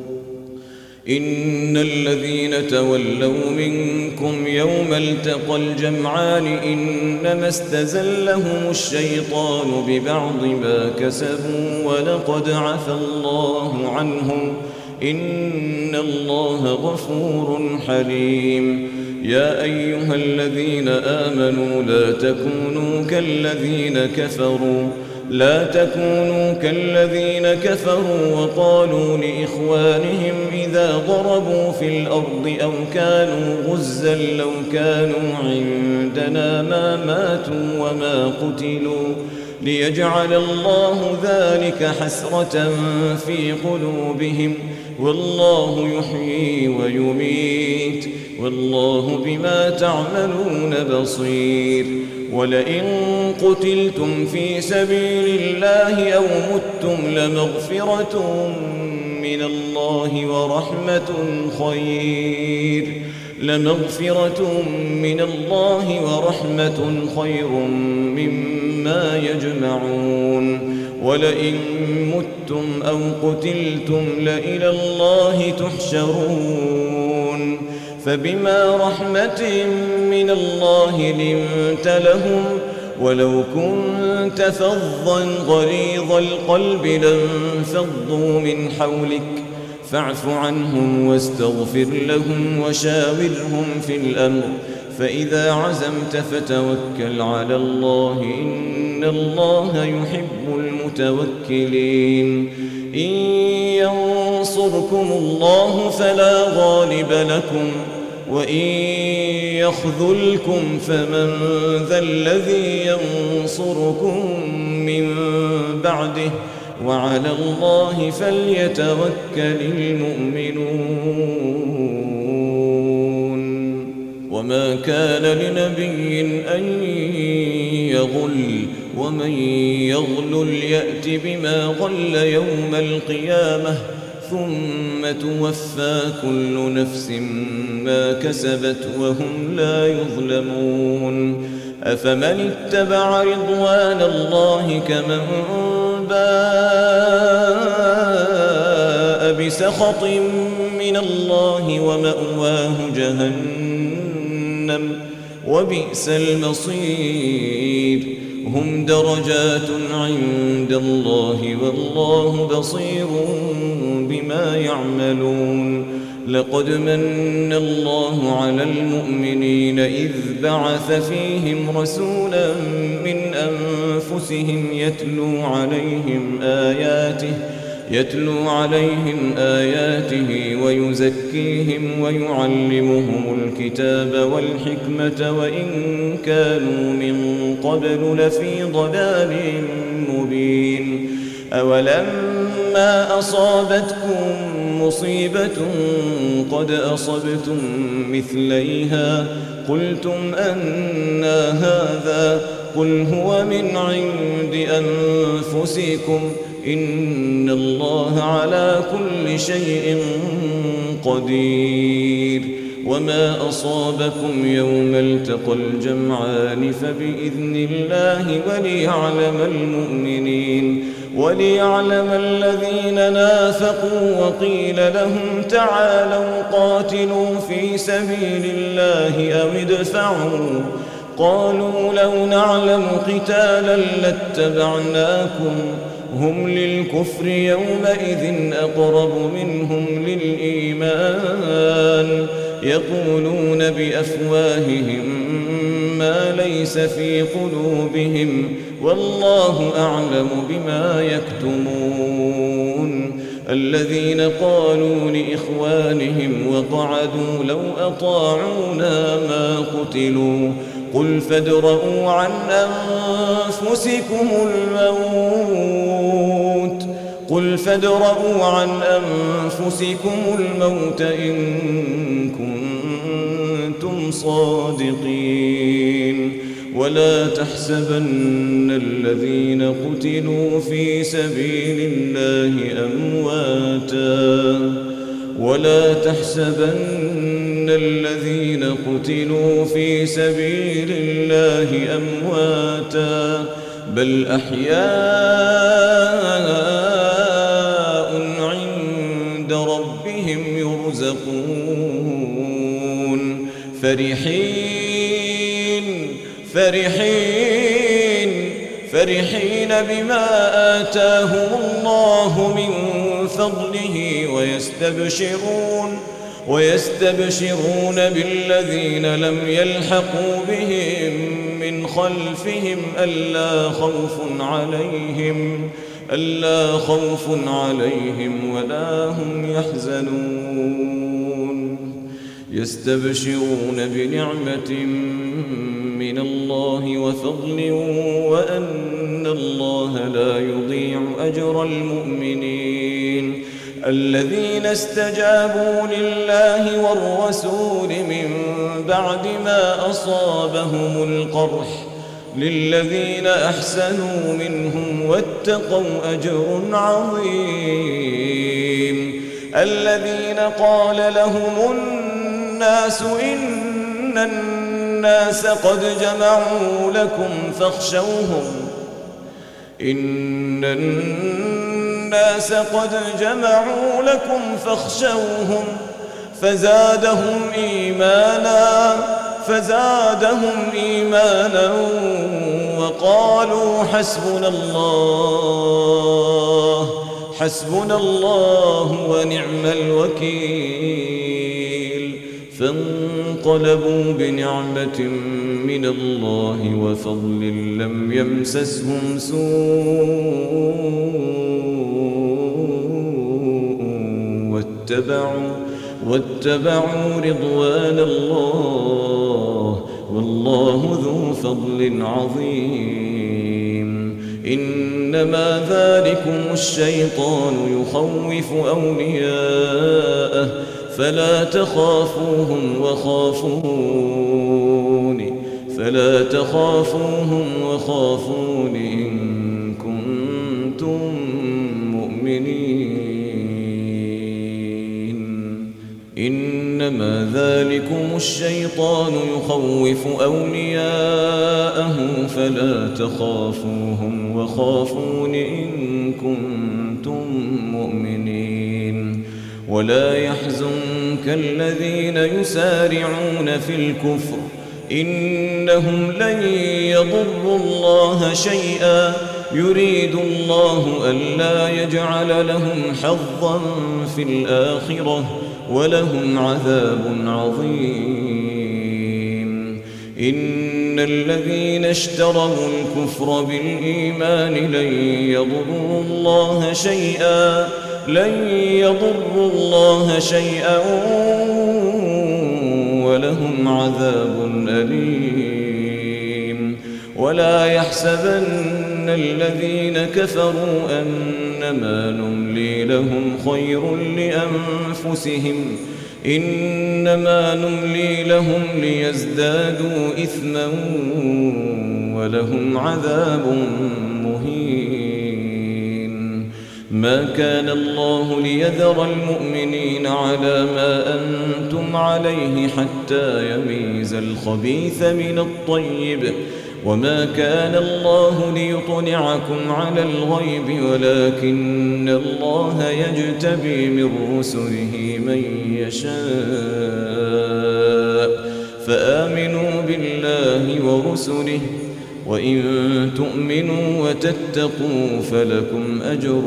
إن الذين تولوا منكم يوم التقى الجمعان إنما استزلهم الشيطان ببعض ما كسبوا ولقد عفى الله عنهم إن الله غفور حليم يا أيها الذين آمنوا لا تكونوا كالذين كفروا لا تكونوا كالذين كفروا وقالوا لإخوانهم إذا ضربوا في الأرض أو كانوا غزا لو كانوا عندنا ما ماتوا وما قتلوا ليجعل الله ذلك حسرة في قلوبهم والله يحيي ويميت والله بما تعملون بصير ولئن قتلتم في سبيل الله أو متم لمغفرة من الله ورحمة خير لمغفرة من الله ورحمة خير مما يجمعون ولئن متم أو قتلتم لإلى الله تحشرون فبما رحمة من الله لنت لهم ولو كنت فظا غليظ القلب لانفضوا من حولك فاعف عنهم واستغفر لهم وشاورهم في الأمر فإذا عزمت فتوكل على الله إن الله يحب المتوكلين إن ينصركم الله فلا غالب لكم وإن يخذلكم فمن ذا الذي ينصركم من بعده وعلى الله فليتوكل المؤمنون وما كان لنبي أن يغل ومن يغلل يأت بما غل يوم القيامة ثم توفى كل نفس ما كسبت وهم لا يظلمون أفمن اتبع رضوان الله كمن باء بسخط من الله ومأواه جهنم وبئس المصير هم درجات عند الله والله بصير بما يعملون لقد من الله على المؤمنين إذ بعث فيهم رسولا من أنفسهم يتلو عليهم آياته يتلو عليهم آياته ويزكيهم ويعلمهم الكتاب والحكمة وإن كانوا من قبل لفي ضلال مبين. أولما أصابتكم مصيبة قد أصبتم مثليها قلتم أنى هذا قل هو من عند أنفسكم إن الله على كل شيء قدير. وما أصابكم يوم التقى الجمعان فبإذن الله وليعلم المؤمنين وليعلم الذين نافقوا وقيل لهم تعالوا قاتلوا في سبيل الله أو ادفعوا قالوا لو نعلم قتالا لاتبعناكم هم للكفر يومئذ أقرب منهم للإيمان يقولون بأفواههم ما ليس في قلوبهم والله أعلم بما يكتمون. الذين قالوا لإخوانهم وقعدوا لو أطاعونا ما قتلوا قل فادرءوا عن أنفسكم الموت قل فادرءوا عن أنفسكم الموت إن كنتم صادقين. ولا تحسبن الذين قتلوا في سبيل الله أمواتا ولا تحسبن الذين قتلوا في سبيل الله أمواتا بل أحياء عند ربهم يرزقون فرحين فرحين فرحين بما آتاهم الله من فضله ويستبشرون ويستبشرون بالذين لم يلحقوا بهم من خلفهم ألا خوف عليهم ألا خوف عليهم ولا هم يحزنون. يستبشرون بنعمة من الله وفضل وأن الله لا يضيع أجر المؤمنين. الذين استجابوا لله والرسول من بعد ما أصابهم القرح للذين أحسنوا منهم واتقوا أجر عظيم. الذين قال لهم الناس إن الناس قد جمعوا لكم فاخشوهم إن الناس قد جمعوا لكم فاخشوهم فزادهم إيمانا فزادهم إيمانا وقالوا حسبنا الله حسبنا الله ونعم الوكيل. فانقلبوا بنعمة من الله وفضل لم يمسسهم سوء واتبعوا واتبعوا رضوان الله والله ذو فضل عظيم. إنما ذلكم الشيطان يخوف أولياءه فلا تخافوهم وخافون فلا تخافوهم وخافون إن كنتم مؤمنين. إنما ذلكم الشيطان يخوف أولياءه فلا تخافوهم وخافون إن كنتم مؤمنين. ولا يحزنك الذين يسارعون في الكفر إنهم لن يضروا الله شيئا يريد الله ألا يجعل لهم حظا في الآخرة ولهم عذاب عظيم. إن الذين اشتروا الكفر بالإيمان لن يضروا الله شيئا لن يضروا الله شيئا ولهم عذاب أليم. ولا يحسبن الذين كفروا أنما نملي لهم خير لأنفسهم إنما نملي لهم ليزدادوا إثما ولهم عذاب مهين. ما كان الله ليذر المؤمنين على ما أنتم عليه حتى يميز الخبيث من الطيب وما كان الله ليطلعكم على الغيب ولكن الله يجتبي من رسله من يشاء فآمنوا بالله ورسله وإن تؤمنوا وتتقوا فلكم أجر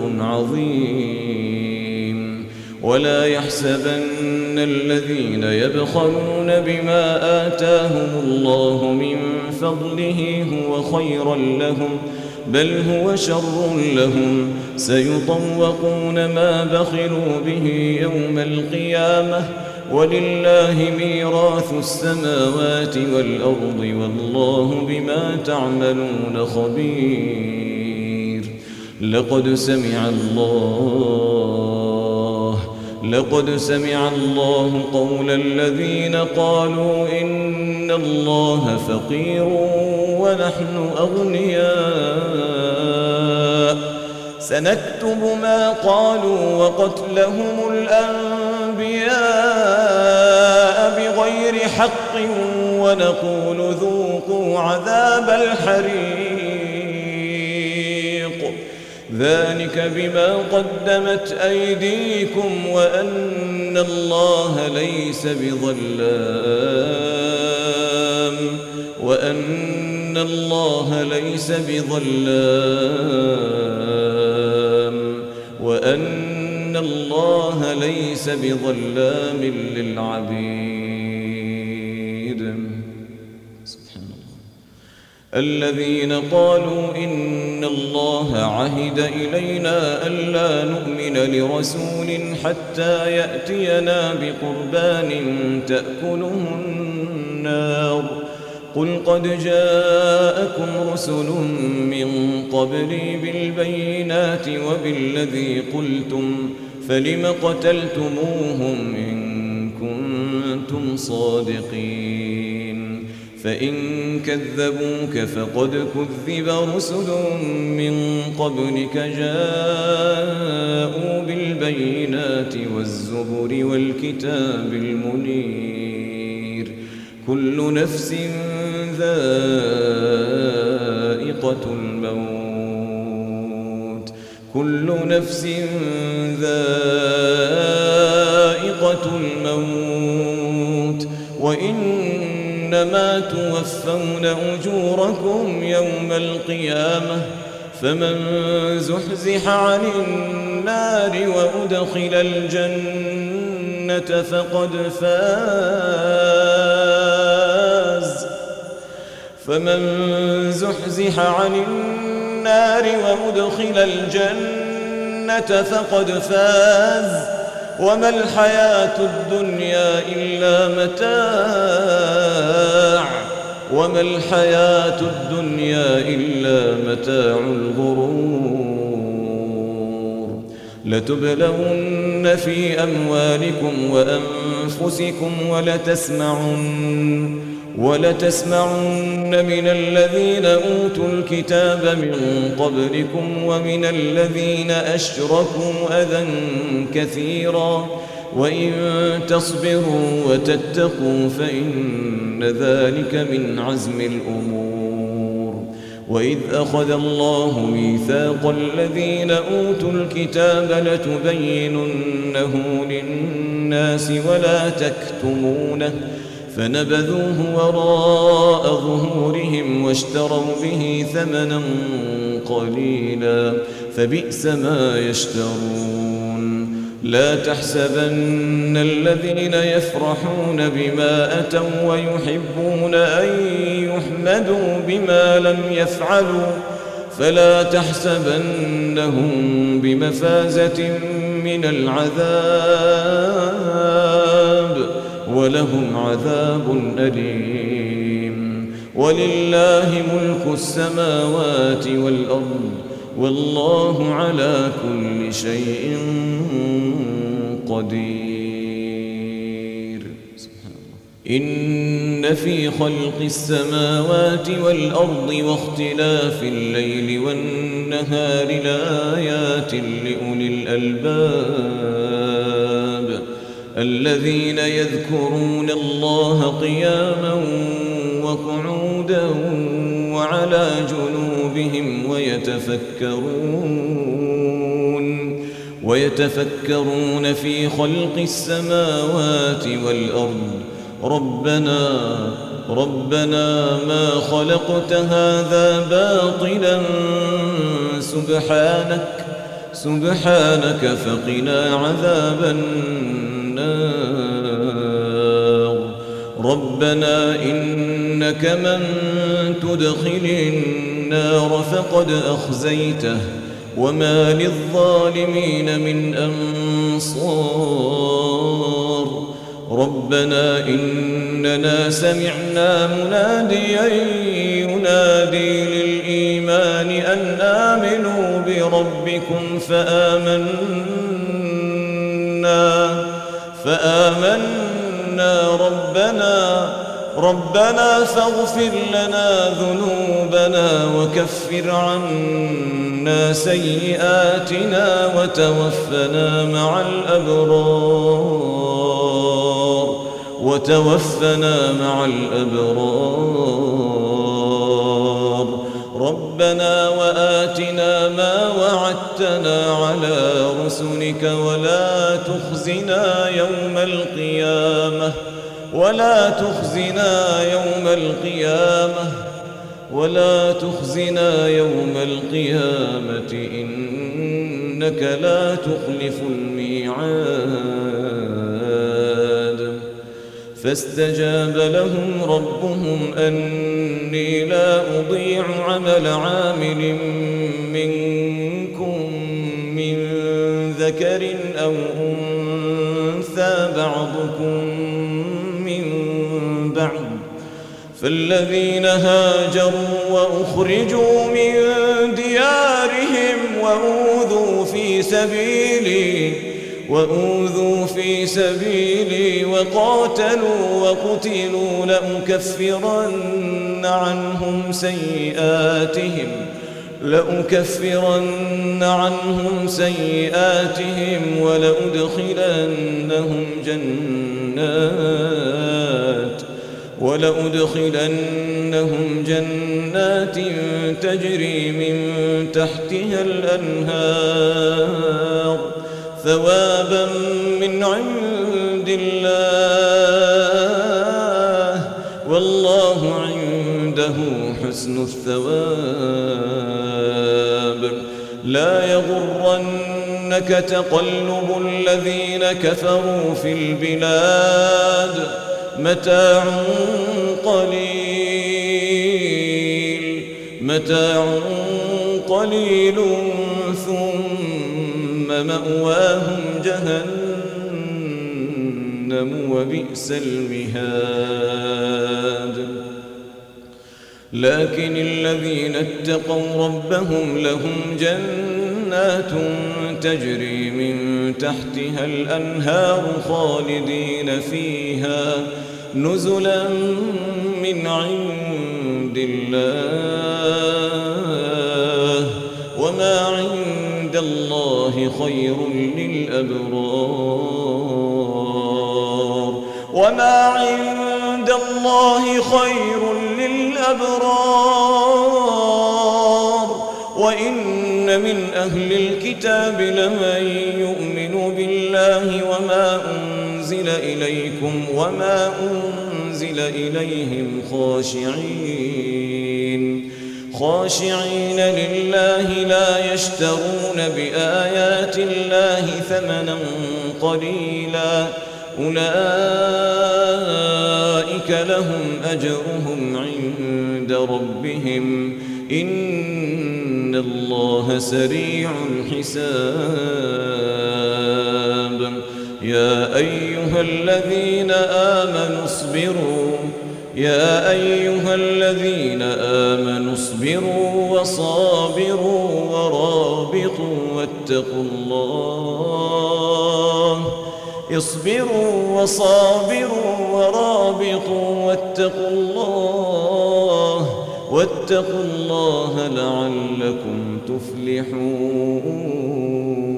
عظيم. ولا يحسبن الذين يبخلون بما آتاهم الله من فضله هو خيرا لهم بل هو شر لهم سيطوقون ما بخلوا به يوم القيامة ولله ميراث السماوات والأرض والله بما تعملون خبير. لقد سمع الله لقد سمع الله قول الذين قالوا إن الله فقير ونحن أغنياء سنكتب ما قالوا وقتلهم الأنبياء بغير حق ونقول ذوقوا عذاب الحريق ذلك بما قدمت أيديكم وأن الله ليس بظلام وأن الله ليس بظلام وأن الله ليس بظلام للعبيد. سبحان الله. الذين قالوا إن الله عهد إلينا ألا نؤمن لرسول حتى يأتينا بقربان تأكله النار قل قد جاءكم رسل من قبلي بالبينات وبالذي قلتم فلم قتلتموهم إن كنتم صادقين فإن كذبوك فقد كذب رسل من قبلك جاءوا بالبينات والزبر والكتاب المنير كل نفس ذائقة الموت كل نفس ذائقة الموت وإنما توفون أجوركم يوم القيامة فمن زحزح عن النار وأدخل الجنة فقد فاز فمن زحزح عن النار وأدخل الجنة فقد فاز وما الحياة الدنيا إلا متاع وما الحياة الدنيا إلا متاع الغرور لتبلون في أموالكم وأنفسكم ولتسمعن ولتسمعن من الذين أوتوا الكتاب من قبلكم ومن الذين أشركوا أذى كثيرا وإن تصبروا وتتقوا فإن ذلك من عزم الأمور وإذ أخذ الله ميثاق الذين أوتوا الكتاب لتبيننه للناس ولا تكتمونه فنبذوه وراء ظهورهم واشتروا به ثمنا قليلا فبئس ما يشترون لا تحسبن الذين يفرحون بما أتوا ويحبون أن يحمدوا بما لم يفعلوا فلا تحسبنهم بمفازة من العذاب ولهم عذاب أليم. ولله ملك السماوات والأرض والله على كل شيء قدير. إن في خلق السماوات والأرض واختلاف الليل والنهار لآيات لأولي الألباب الذين يذكرون الله قياما وقعودا وعلى جنوبهم ويتفكرون ويتفكرون في خلق السماوات والأرض ربنا ربنا ما خلقت هذا باطلا سبحانك سبحانك فقنا عذاب النار. ربنا إنك من تدخل النار فقد أخزيته وما للظالمين من أنصار. ربنا إننا سمعنا مناديا ينادي للإيمان أن آمنوا بربكم فآمنا فآمنا ربنا ربنا فاغفر لنا ذنوبنا وكفر عنا سيئاتنا وتوفنا مع الأبرار وتوفنا مع الأبرار. ربنا وآتنا ما وعدتنا على رسلك ولا تخزنا يوم القيامة ولا تخزنا يوم القيامة ولا تخزنا يوم القيامة إنك لا تخلف الميعاد. فاستجاب لهم ربهم أني لا أضيع عمل عامل منكم من ذكر أو أنثى بعضكم من بعض. فالذين هاجروا وأخرجوا من ديارهم وأوذوا في سبيلي وأوذوا في سبيلي وقاتلوا وقتلوا لأكفرن عنهم سيئاتهم لأكفرن عنهم سيئاتهم ولأدخلنهم جنات ولأدخلنهم جنات تجري من تحتها الأنهار ثوابا من عند الله والله عنده حسن الثواب. لا يغرنك تقلب الذين كفروا في البلاد متاع قليل متاع قليل ثم مأواهم جهنم وبئس المهاد. لكن الذين اتقوا ربهم لهم جنات تجري من تحتها الأنهار خالدين فيها نزلا من عند الله وما عند الله خير للأبرار وما عند الله خير للأبرار. وإن من أهل الكتاب لمن يؤمن بالله وما أنزل إليكم وما أنزل إليهم خاشعين خاشعين لله لا يشترون بآيات الله ثمنا قليلا أولئك لهم أجرهم عند ربهم إن الله سريع الحساب يا أيها الذين آمنوا اصبروا يا أيها الذين آمنوا اصبروا وصابروا ورابطوا واتقوا الله اصبروا وصابروا ورابطوا واتقوا الله واتقوا الله لعلكم تفلحون.